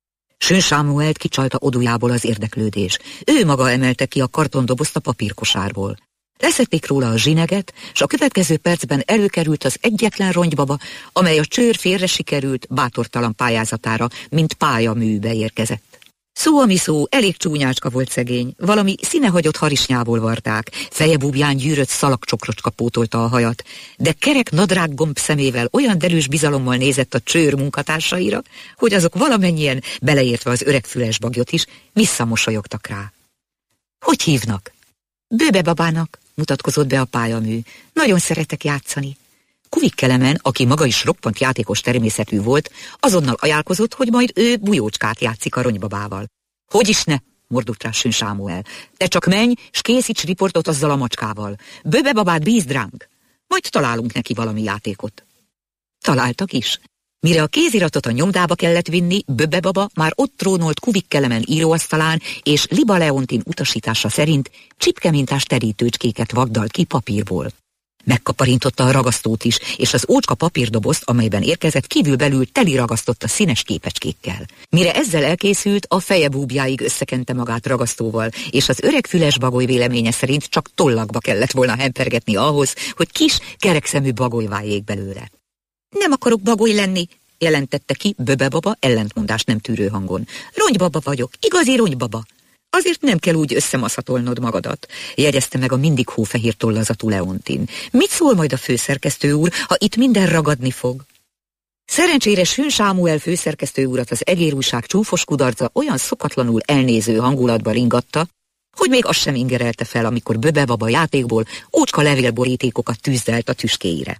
Sőn Sámuelt kicsalta odujából az érdeklődés. Ő maga emelte ki a kartondobozt a papírkosárból. Leszették róla a zsineget, s a következő percben előkerült az egyetlen rongybaba, amely a csőr félre sikerült, bátortalan pályázatára, mint pályaműbe érkezett. Szó ami szó, elég csúnyácska volt szegény, valami színehagyott harisnyából varták, feje búbján gyűrött szalagcsokrocska pótolta a hajat, de kerek nadrággomb szemével olyan derűs bizalommal nézett a csőr munkatársaira, hogy azok valamennyien, beleértve az öreg füles bagyot is, visszamosolyogtak rá. Hogy hívnak? Bőbe babának, mutatkozott be a pályamű. Nagyon szeretek játszani. Kuvik Kelemen, aki maga is roppant játékos természetű volt, azonnal ajánlkozott, hogy majd ő bujócskát játszik a ronybabával. Hogy is ne, mordult rá Sőn Sámuel. Te csak menj, s készíts riportot azzal a macskával. Bőbe babát bízd ránk. Majd találunk neki valami játékot. Találtak is. Mire a kéziratot a nyomdába kellett vinni, Böbe baba már ott trónolt Kuvik Kelemen íróasztalán, és Liba Leontin utasítása szerint csipkemintás terítőcskéket vagdalt ki papírból. Megkaparintotta a ragasztót is, és az ócska papírdobozt, amelyben érkezett, kívülbelül teli ragasztotta színes képecskékkel. Mire ezzel elkészült, a feje búbjáig összekente magát ragasztóval, és az öreg füles bagoly véleménye szerint csak tollakba kellett volna hempergetni ahhoz, hogy kis, kerekszemű bagoly váljék belőle. Nem akarok bagoly lenni, jelentette ki Böbe baba ellentmondást nem tűrő hangon. Rongybaba vagyok, igazi rongybaba. Azért nem kell úgy összemaszatolnod magadat, jegyezte meg a mindig hófehér tollazatú Leontin. Mit szól majd a főszerkesztő úr, ha itt minden ragadni fog? Szerencsére Sőn Sámuel főszerkesztő urat az egérújság csúfos kudarca olyan szokatlanul elnéző hangulatba ringatta, hogy még azt sem ingerelte fel, amikor Böbe baba játékból ócska levélborítékokat tűzdelt a tüskéire.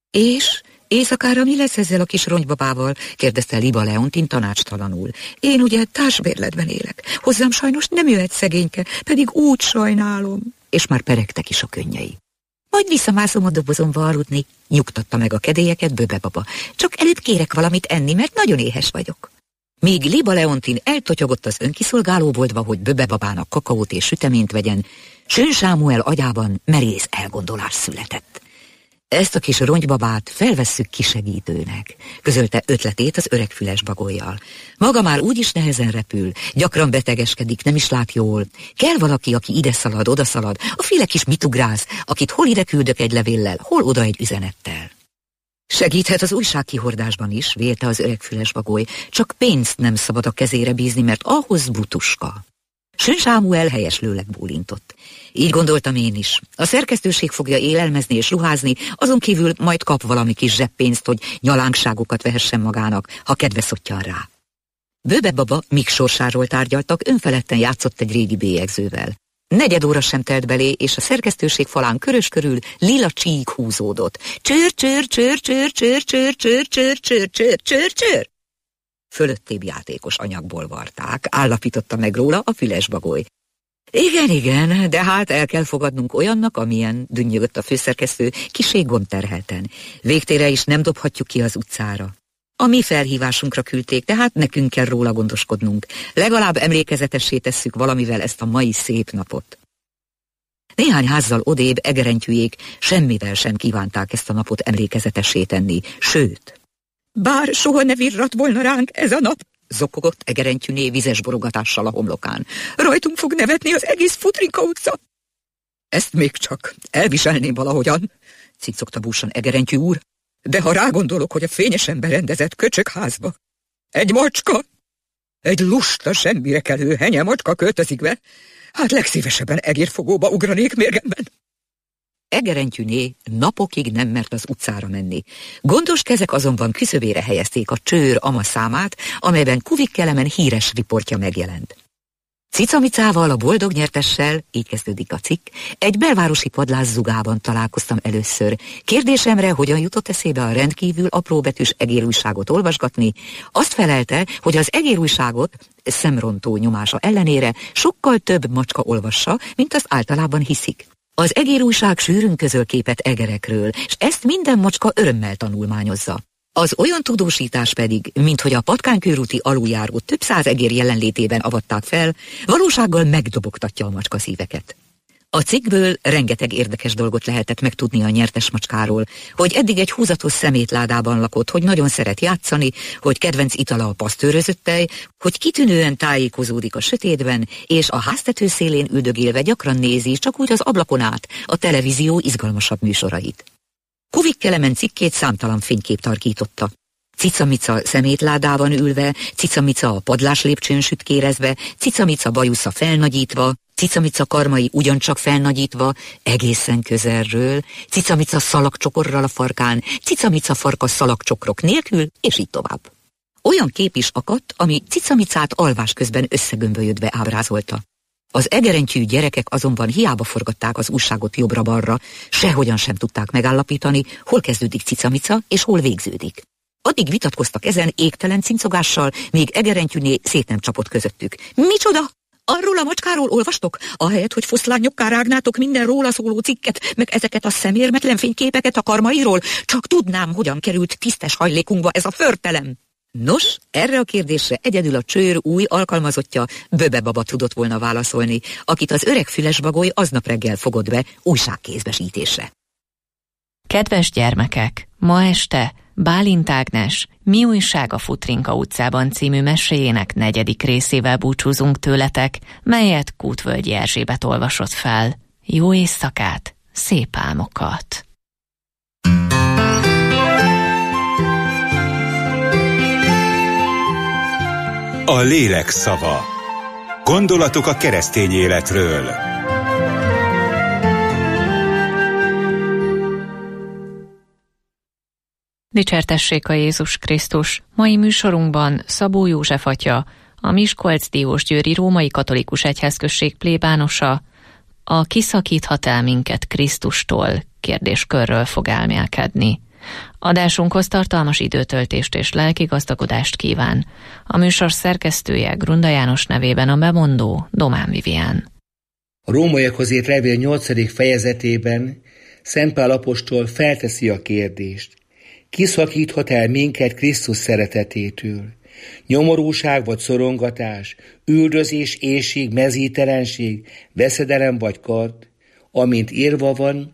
És éjszakára mi lesz ezzel a kis ronybabával? Kérdezte Liba Leontin tanácstalanul. Én ugye társbérletben élek. Hozzám sajnos nem jöhet szegényke, pedig úgy sajnálom. És már peregtek is a könnyei. Majd visszamászom a dobozomba aludni, nyugtatta meg a kedélyeket Böbe baba. Csak előbb kérek valamit enni, mert nagyon éhes vagyok. Míg Liba Leontin eltotyogott az önkiszolgálóboltba, hogy Böbe babának kakaót és süteményt vegyen, Sőn Sámuel agyában merész elgondolás született. Ezt a kis rongybabát felvesszük kisegítőnek, közölte ötletét az öreg füles bagollyal. Maga már úgyis nehezen repül, gyakran betegeskedik, nem is lát jól. Kell valaki, aki ide szalad, oda szalad, a féle kis mitugrász, akit hol ide küldök egy levéllel, hol oda egy üzenettel. Segíthet az újságkihordásban is, vélte az öreg füles bagoly, csak pénzt nem szabad a kezére bízni, mert ahhoz butuska. Sön Sámuel helyeslőleg bólintott. Így gondoltam én is. A szerkesztőség fogja élelmezni és ruházni, azon kívül majd kap valami kis zseppénzt, hogy nyalánkságokat vehessen magának, ha kedve szottyan rá. Bőbe baba Mik sorsáról tárgyaltak, önfeledten játszott egy régi bélyegzővel. Negyed óra sem telt belé, és a szerkesztőség falán körös körül lila csík húzódott. Csőr, csőr, csőr, csőr, csőr, csőr, csőr, csőr, csőr, csőr, csőr, csőr. Fölöttébb játékos anyagból varták, állapította meg róla a füles bagoly. Igen, igen, de hát el kell fogadnunk olyannak, amilyen, dünnyögött a főszerkesztő, kissé gondterhelten. Végtére is nem dobhatjuk ki az utcára. A mi felhívásunkra küldték, tehát nekünk kell róla gondoskodnunk. Legalább emlékezetessé tesszük valamivel ezt a mai szép napot. Néhány házzal odébb egerentyűjék semmivel sem kívánták ezt a napot emlékezetessé tenni, sőt. Bár soha ne virrat volna ránk ez a nap, zokogott egerentyűné vizes borogatással a homlokán. Rajtunk fog nevetni az egész Futrinka utca. Ezt még csak elviselném valahogyan, cicogta búsan egerentyű úr, de ha rágondolok, hogy a fényesen berendezett köcsökházba egy macska, egy lusta semmire kelő henye macska költözik be, hát legszívesebben egérfogóba ugranék mérgemben. Egerentyűné napokig nem mert az utcára menni. Gondos kezek azonban küszöbére helyezték a Csőr ama számát, amelyben Kuvik Kelemen híres riportja megjelent. Cicamicával, a boldog nyertessel, így kezdődik a cikk, egy belvárosi padlás zugában találkoztam először. Kérdésemre, hogyan jutott eszébe a rendkívül apróbetűs egérújságot olvasgatni, azt felelte, hogy az egérújságot szemrontó nyomása ellenére sokkal több macska olvassa, mint azt általában hiszik. Az egérújság sűrűn közöl képet egerekről, és ezt minden macska örömmel tanulmányozza. Az olyan tudósítás pedig, minthogy a patkánykörúti aluljárót több száz egér jelenlétében avatták fel, valósággal megdobogtatja a macska szíveket. A cikkből rengeteg érdekes dolgot lehetett megtudni a nyertes macskáról, hogy eddig egy húzatos szemétládában lakott, hogy nagyon szeret játszani, hogy kedvenc itala a pasztőrözött tej, hogy kitűnően tájékozódik a sötétben, és a háztető szélén üldögélve gyakran nézi csak úgy az ablakon át a televízió izgalmasabb műsorait. Kuvik Kelemen cikkét számtalan fénykép tarkította. Cicamica szemétládában ülve, Cicamica a padlás lépcsőn sütkérezve, Cicamica bajusza felnagyítva, Cicamica karmai ugyancsak felnagyítva, egészen közelről, Cicamica szalagcsokorral a farkán, Cicamica farka szalagcsokrok nélkül, és így tovább. Olyan kép is akadt, ami Cicamicát alvás közben összegömbölyödve ábrázolta. Az egerentyű gyerekek azonban hiába forgatták az újságot jobbra-balra, sehogyan sem tudták megállapítani, hol kezdődik Cicamica és hol végződik. Addig vitatkoztak ezen égtelen cincogással, míg egerentyűné szét nem csapott közöttük. Micsoda? Arról a macskáról olvastok? Ahelyett, hogy foszlányokká rágnátok minden róla szóló cikket, meg ezeket a szemérmetlen fényképeket a karmairól, csak tudnám, hogyan került tisztes hajlékunkba ez a förtelem. Nos, erre a kérdésre egyedül a Csőr új alkalmazottja, Böbe baba tudott volna válaszolni, akit az öreg füles bagoly aznap reggel fogott be újságkézbesítésre. Kedves gyermekek, ma este Bálint Ágnes Mi újság a Futrinka utcában című meséjének negyedik részével búcsúzunk tőletek, melyet Kútvölgyi Erzsébet olvasott fel. Jó éjszakát, szép álmokat! A lélek szava. Gondolatok a keresztény életről. Dicsértessék a Jézus Krisztus! Mai műsorunkban Szabó József atya, a Miskolc-Diósgyőri Római Katolikus Egyházközség plébánosa, a Kiszakíthat el minket Krisztustól kérdéskörről fog elmélkedni. Adásunkhoz tartalmas időtöltést és lelkigazdagodást kíván. A műsor szerkesztője Grunda János nevében a bemondó Domán Vivien. A Rómaiakhoz írt levél nyolcadik fejezetében Szent Pál apostol felteszi a kérdést: kiszakíthat el minket Krisztus szeretetétől? Nyomorúság vagy szorongatás, üldözés, éhség, mezítelenség, veszedelem vagy kard, amint írva van,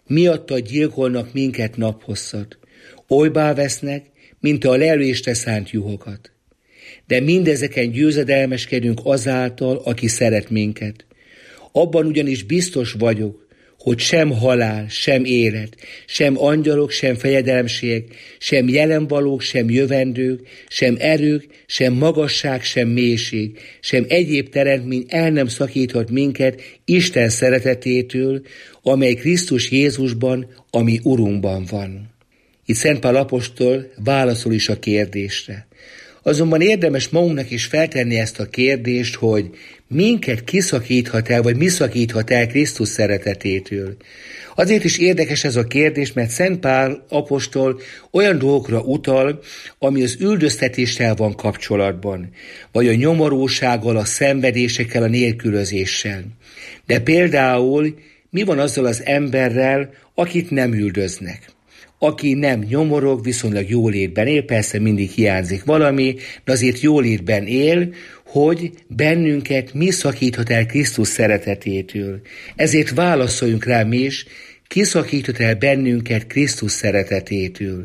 miattad gyilkolnak minket naphosszat. Olybá vesznek, mint a lelőésre szánt juhokat. De mindezeken győzedelmeskedünk azáltal, aki szeret minket. Abban ugyanis biztos vagyok, hogy sem halál, sem élet, sem angyalok, sem fejedelemségek, sem jelenvalók, sem jövendők, sem erők, sem magasság, sem mélység, sem egyéb teremtmény el nem szakíthat minket Isten szeretetétől, amely Krisztus Jézusban, ami Urunkban van. Itt Szent Pál apostol válaszol is a kérdésre. Azonban érdemes magunknak is feltenni ezt a kérdést, hogy minket kiszakíthat el, vagy mi szakíthat el Krisztus szeretetétől. Azért is érdekes ez a kérdés, mert Szent Pál apostol olyan dolgokra utal, ami az üldöztetéssel van kapcsolatban, vagy a nyomorúsággal, a szenvedésekkel, a nélkülözéssel. De például mi van azzal az emberrel, akit nem üldöznek? Aki nem nyomorog, viszonylag jólétben él, persze mindig hiányzik valami, de azért jólétben él, hogy bennünket mi szakíthat el Krisztus szeretetétől. Ezért válaszoljunk rá mi is, ki szakíthat el bennünket Krisztus szeretetétől.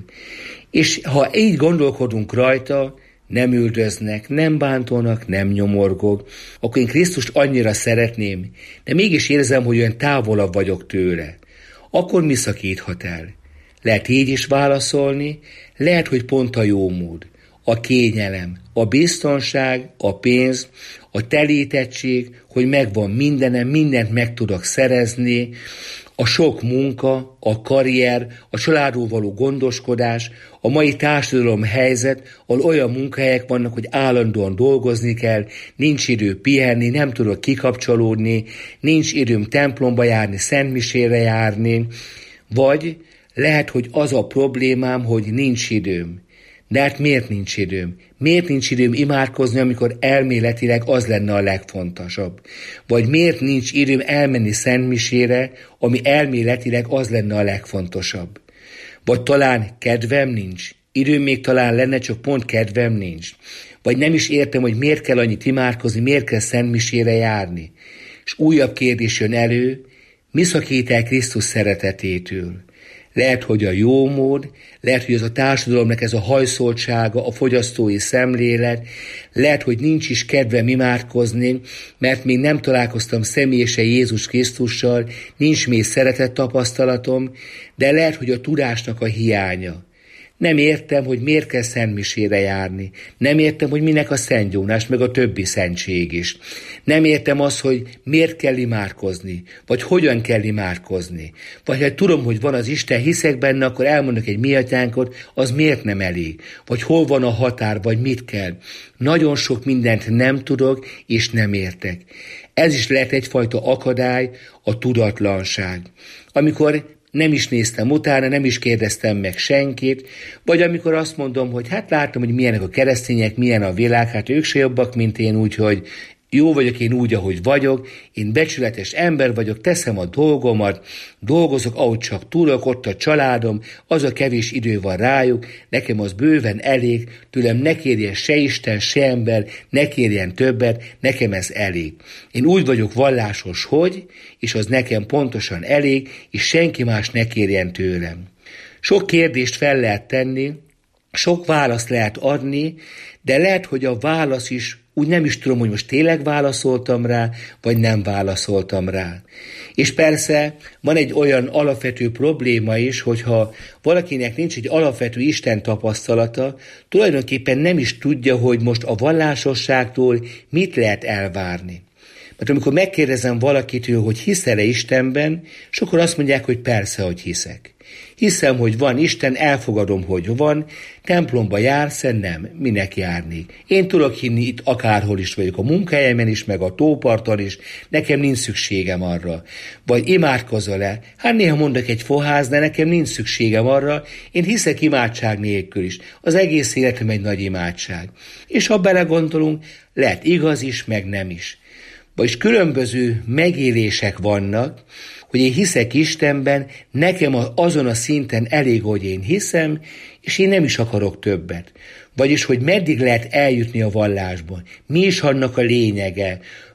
És ha így gondolkodunk rajta, nem üldöznek, nem bántanak, nem nyomorgok, akkor én Krisztust annyira szeretném, de mégis érzem, hogy olyan távolabb vagyok tőle. Akkor mi szakíthat el? Lehet így is válaszolni, lehet, hogy pont a jómód, a kényelem, a biztonság, a pénz, a telítettség, hogy megvan mindenem, mindent meg tudok szerezni, a sok munka, a karrier, a családról való gondoskodás, a mai társadalom helyzet, ahol olyan munkahelyek vannak, hogy állandóan dolgozni kell, nincs idő pihenni, nem tudok kikapcsolódni, nincs időm templomba járni, szentmisére járni, vagy lehet, hogy az a problémám, hogy nincs időm. De hát miért nincs időm? Miért nincs időm imádkozni, amikor elméletileg az lenne a legfontosabb? Vagy miért nincs időm elmenni szentmisére, ami elméletileg az lenne a legfontosabb? Vagy talán kedvem nincs? Időm még talán lenne, csak pont kedvem nincs. Vagy nem is értem, hogy miért kell annyit imádkozni, miért kell szentmisére járni. És újabb kérdés jön elő, mi szakít el Krisztus szeretetétől? Lehet, hogy a jómód, lehet, hogy az a társadalomnak ez a hajszoltsága, a fogyasztói szemlélet, lehet, hogy nincs is kedvem imádkozni, mert még nem találkoztam személyesen Jézus Krisztussal, nincs még szeretet tapasztalatom, de lehet, hogy a tudásnak a hiánya. Nem értem, hogy miért kell szentmisére járni. Nem értem, hogy minek a szentgyónás, meg a többi szentség is. Nem értem azt, hogy miért kell imádkozni, vagy hogyan kell imádkozni. Vagy ha tudom, hogy van az Isten, hiszek benne, akkor elmondok egy mi atyánkot, az miért nem elég? Vagy hol van a határ, vagy mit kell? Nagyon sok mindent nem tudok, és nem értek. Ez is lehet egyfajta akadály, a tudatlanság. Amikor nem is néztem utána, nem is kérdeztem meg senkit, vagy amikor azt mondom, hogy hát látom, hogy milyenek a keresztények, milyen a világ, hát ők se jobbak, mint én, úgyhogy jó vagyok én úgy, ahogy vagyok, én becsületes ember vagyok, teszem a dolgomat, dolgozok, ahogy csak tudok, ott a családom, az a kevés idő van rájuk, nekem az bőven elég, tőlem ne kérjen se Isten, se ember, ne kérjen többet, nekem ez elég. Én úgy vagyok vallásos, hogy, és az nekem pontosan elég, és senki más ne kérjen tőlem. Sok kérdést fel lehet tenni, sok választ lehet adni, de lehet, hogy a válasz is úgy nem is tudom, hogy most tényleg válaszoltam rá, vagy nem válaszoltam rá. És persze van egy olyan alapvető probléma is, hogyha valakinek nincs egy alapvető Isten tapasztalata, tulajdonképpen nem is tudja, hogy most a vallásosságtól mit lehet elvárni. Mert amikor megkérdezem valakitől, hogy hiszel-e Istenben, sokan azt mondják, hogy persze, hogy hiszek. Hiszem, hogy van Isten, elfogadom, hogy van, templomba jársz-e? Nem, minek járni. Én tudok hinni itt akárhol is vagyok, a munkahelyemen is, meg a tóparton is, nekem nincs szükségem arra. Vagy imádkozol-e? Hát néha mondok egy fohász, de nekem nincs szükségem arra, én hiszek imádság nélkül is. Az egész életem egy nagy imádság. És ha belegondolunk, lehet igaz is, meg nem is. Vagyis különböző megélések vannak, hogy én hiszek Istenben, nekem azon a szinten elég, hogy én hiszem, és én nem is akarok többet. Vagyis, hogy meddig lehet eljutni a vallásban, mi is annak a lényege,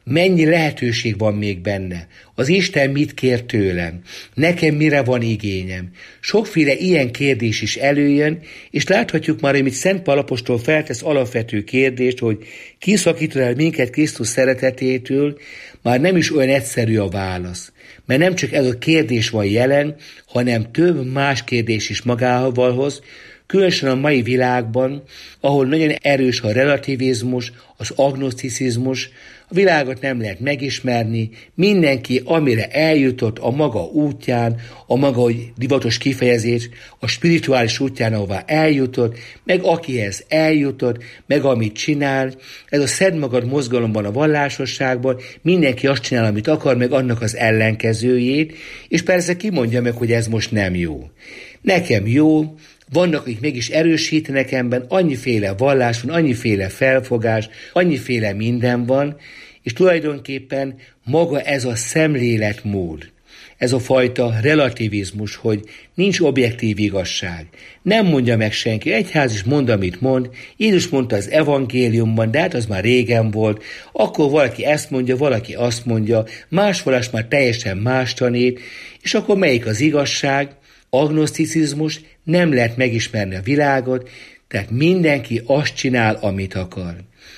Mennyi lehetőség van még benne? Az Isten mit kér tőlem? Nekem mire van igényem? Sokféle ilyen kérdés is előjön, és láthatjuk már, amit Szent Pál apostol feltesz alapvető kérdést, hogy ki szakítod el minket Krisztus szeretetétől, már nem is olyan egyszerű a válasz. Mert nem csak ez a kérdés van jelen, hanem több más kérdés is magával hoz, különösen a mai világban, ahol nagyon erős a relativizmus, az agnoszticizmus, a világot nem lehet megismerni, mindenki, amire eljutott a maga útján, a maga divatos kifejezés, a spirituális útján, ahová eljutott, meg akihez eljutott, meg amit csinál. Ez a szedd magad mozgalomban, a vallásosságban mindenki azt csinál, amit akar, meg annak az ellenkezőjét, és persze ki mondja meg, hogy ez most nem jó. Nekem jó, vannak, akik mégis erősítenek ebben, annyiféle vallás van, annyiféle felfogás, annyiféle minden van, és tulajdonképpen maga ez a szemléletmód, ez a fajta relativizmus, hogy nincs objektív igazság. Nem mondja meg senki, egyház is mond, amit mond, Jézus mondta az evangéliumban, de hát az már régen volt, akkor valaki ezt mondja, valaki azt mondja, más vallás már teljesen más tanít, és akkor melyik az igazság? Agnoszticizmus, nem lehet megismerni a világot, tehát mindenki azt csinál, amit akar.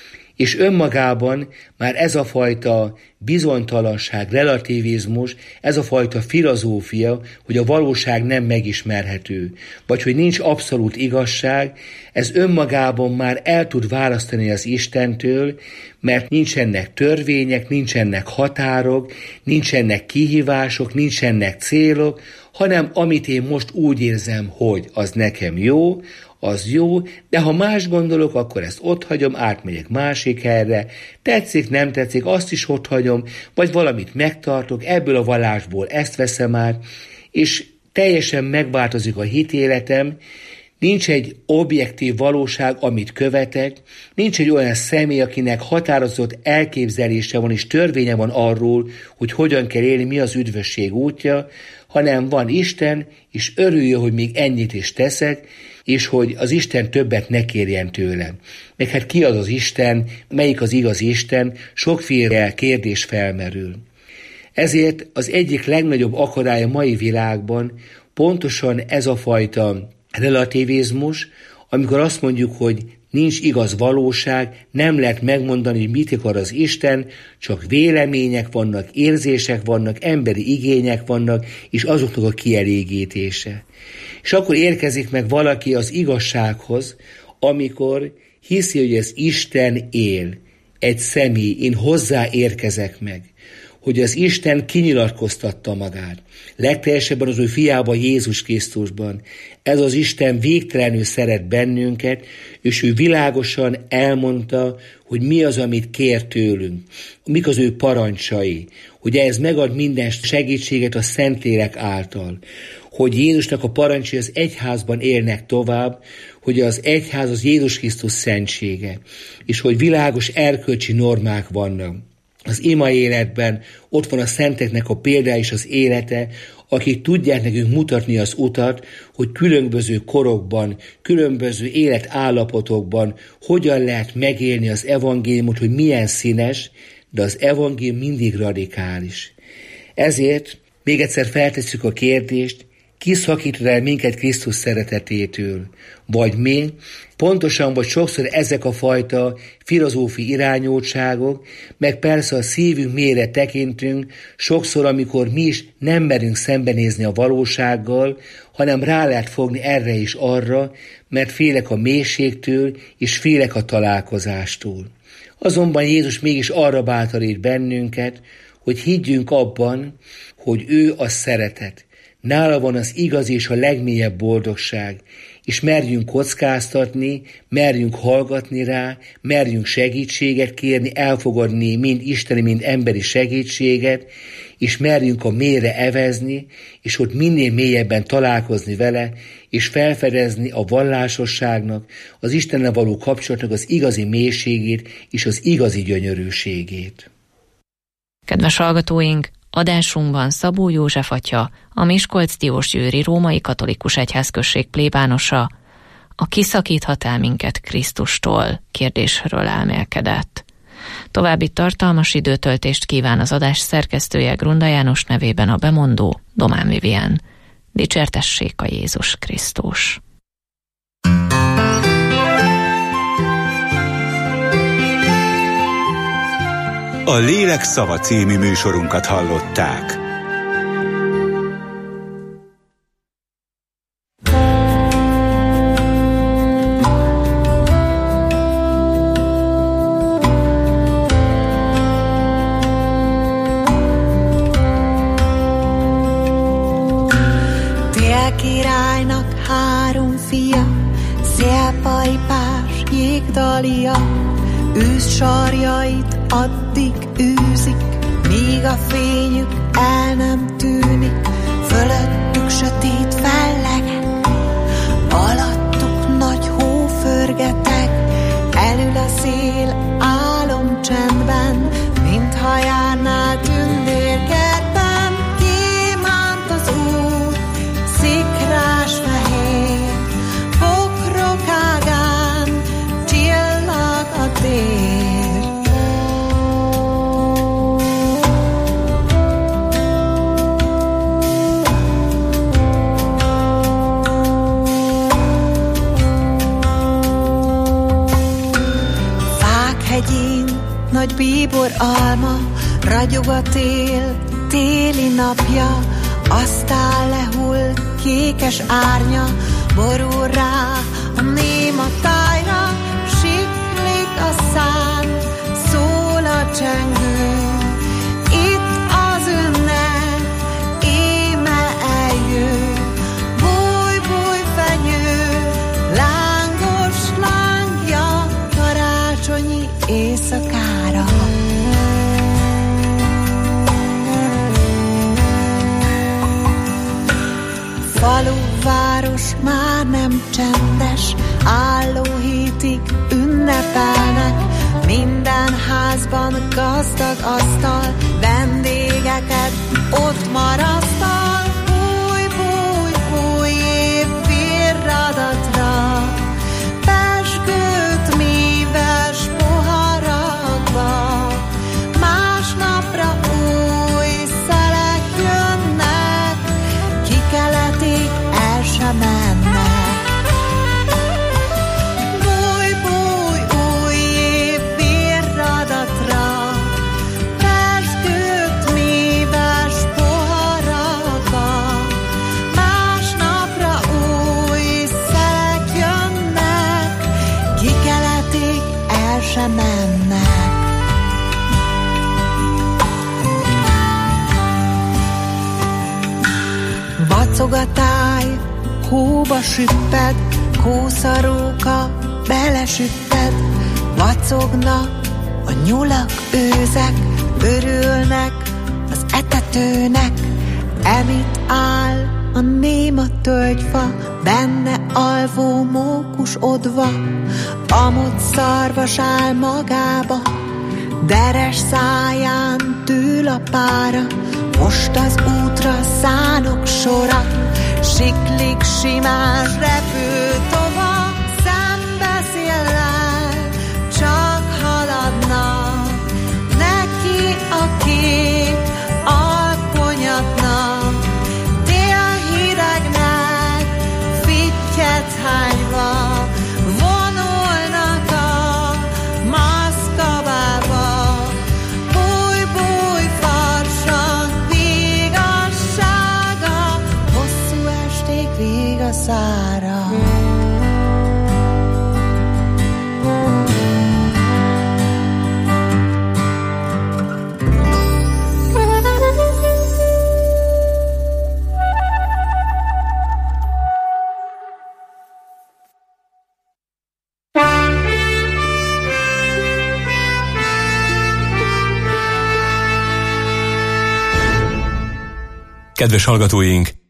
És önmagában már ez a fajta bizonytalanság, relativizmus, ez a fajta filozófia, hogy a valóság nem megismerhető, vagy hogy nincs abszolút igazság, ez önmagában már el tud választani az Istentől, mert nincsenek törvények, nincsenek határok, nincsenek kihívások, nincsenek célok, hanem amit én most úgy érzem, hogy az nekem jó, az jó, de ha más gondolok, akkor ezt ott hagyom, átmegyek másik helyre, tetszik, nem tetszik, azt is ott hagyom, vagy valamit megtartok, ebből a vallásból ezt veszem át, és teljesen megváltozik a hitéletem, nincs egy objektív valóság, amit követek, nincs egy olyan személy, akinek határozott elképzelése van és törvénye van arról, hogy hogyan kell élni, mi az üdvösség útja, hanem van Isten, és örüljön, hogy még ennyit is teszek, és hogy az Isten többet ne kérjen tőlem. Meg hát ki az az Isten, melyik az igaz Isten, sokféle kérdés felmerül. Ezért az egyik legnagyobb akadály a mai világban pontosan ez a fajta relativizmus, amikor azt mondjuk, hogy nincs igaz valóság, nem lehet megmondani, hogy mit akar az Isten, csak vélemények vannak, érzések vannak, emberi igények vannak, és azoknak a kielégítése. És akkor érkezik meg valaki az igazsághoz, amikor hiszi, hogy az Isten él, egy személy, én hozzá érkezek meg, hogy az Isten kinyilatkoztatta magát. Legteljesebben az ő fiában, Jézus Krisztusban. Ez az Isten végtelenül szeret bennünket, és ő világosan elmondta, hogy mi az, amit kér tőlünk, mik az ő parancsai, hogy ez megad minden segítséget a Szentlélek által, hogy Jézusnak a parancsai az egyházban élnek tovább, hogy az egyház az Jézus Krisztus szentsége, és hogy világos erkölcsi normák vannak. Az ima életben ott van a szenteknek a példája és az élete, akik tudják nekünk mutatni az utat, hogy különböző korokban, különböző életállapotokban hogyan lehet megélni az evangéliumot, hogy milyen színes, de az evangélium mindig radikális. Ezért még egyszer feltesszük a kérdést, ki szakítod el minket Krisztus szeretetétől? Vagy mi? Pontosan vagy sokszor ezek a fajta filozófiai irányultságok, meg persze a szívünk mélyre tekintünk, sokszor, amikor mi is nem merünk szembenézni a valósággal, hanem rá lehet fogni erre is arra, mert félek a mélységtől, és félek a találkozástól. Azonban Jézus mégis arra bátorít bennünket, hogy higgyünk abban, hogy ő a szeretet. Nála van az igaz és a legmélyebb boldogság, és merjünk kockáztatni, merjünk hallgatni rá, merjünk segítséget kérni, elfogadni mind isteni, mind emberi segítséget, és merjünk a mélyre evezni, és ott minél mélyebben találkozni vele, és felfedezni a vallásosságnak, az Istennel való kapcsolatnak az igazi mélységét és az igazi gyönyörűségét. Kedves hallgatóink! Adásunkban Szabó József atya, a Miskolc-Diósgyőri Római Katolikus Egyházközség plébánosa, a kiszakíthat el minket Krisztustól kérdésről elmélkedett. További tartalmas időtöltést kíván az adás szerkesztője, Grunda János nevében a bemondó, Domán Vivien. Dicsértessék a Jézus Krisztus! A Lélek Szava című műsorunkat hallották. Királynak három fia, szélparipás, jégdalia, őszsarjait addig űzik, míg a fényük el nem tűnik, fölöttük sötét fellegek, alattuk nagy hó förgeteg, elül a szél álomcsendben, mintha járnál tündérkertben, gyémánt az út, szikrás fehér, pokrok ágán csillag a tér. Fák hegyén nagy bíbor alma, ragyog a tél, téli napja, aztán lehull kékes árnya, borul rá a néma tájra, siklik a szán, szól a csengő. Itt az ünnep, íme eljön, búj, búj, fenyő, lángos lángja karácsonyi éjszakára. Falu, város már nem csendes, álló hétig ünnepelnek, minden házban gazdag asztal, vendégeket ott marasztal. Búj, búj, búj, év virradatra, pezsgőt míves poharakba, másnapra új szelek jönnek, kikeletik, el sem mennek. Búj, búj, új év virradatra, pezsgőt míves poharakba, másnapra új szelek jönnek, kikeletik, el sem mennek. Vacog a táj, hóba süpped, kószaróka belesüpped, vacognak a nyulak, őzek, örülnek az etetőnek, emit áll a néma tölgyfa, benne alvó mókus odva, amott szarvas áll magába, deres száján tűl a pára, most az útra szánok sora, siklik simás repültova, szembeszéllel csak haladnak, neki a kék alkonyatnak, délhidegnek fittyet hányva, vonulnak a maszkabába. Búj, búj, farsang, vigassága, hosszú esték vigaszára. Kedves hallgatóink,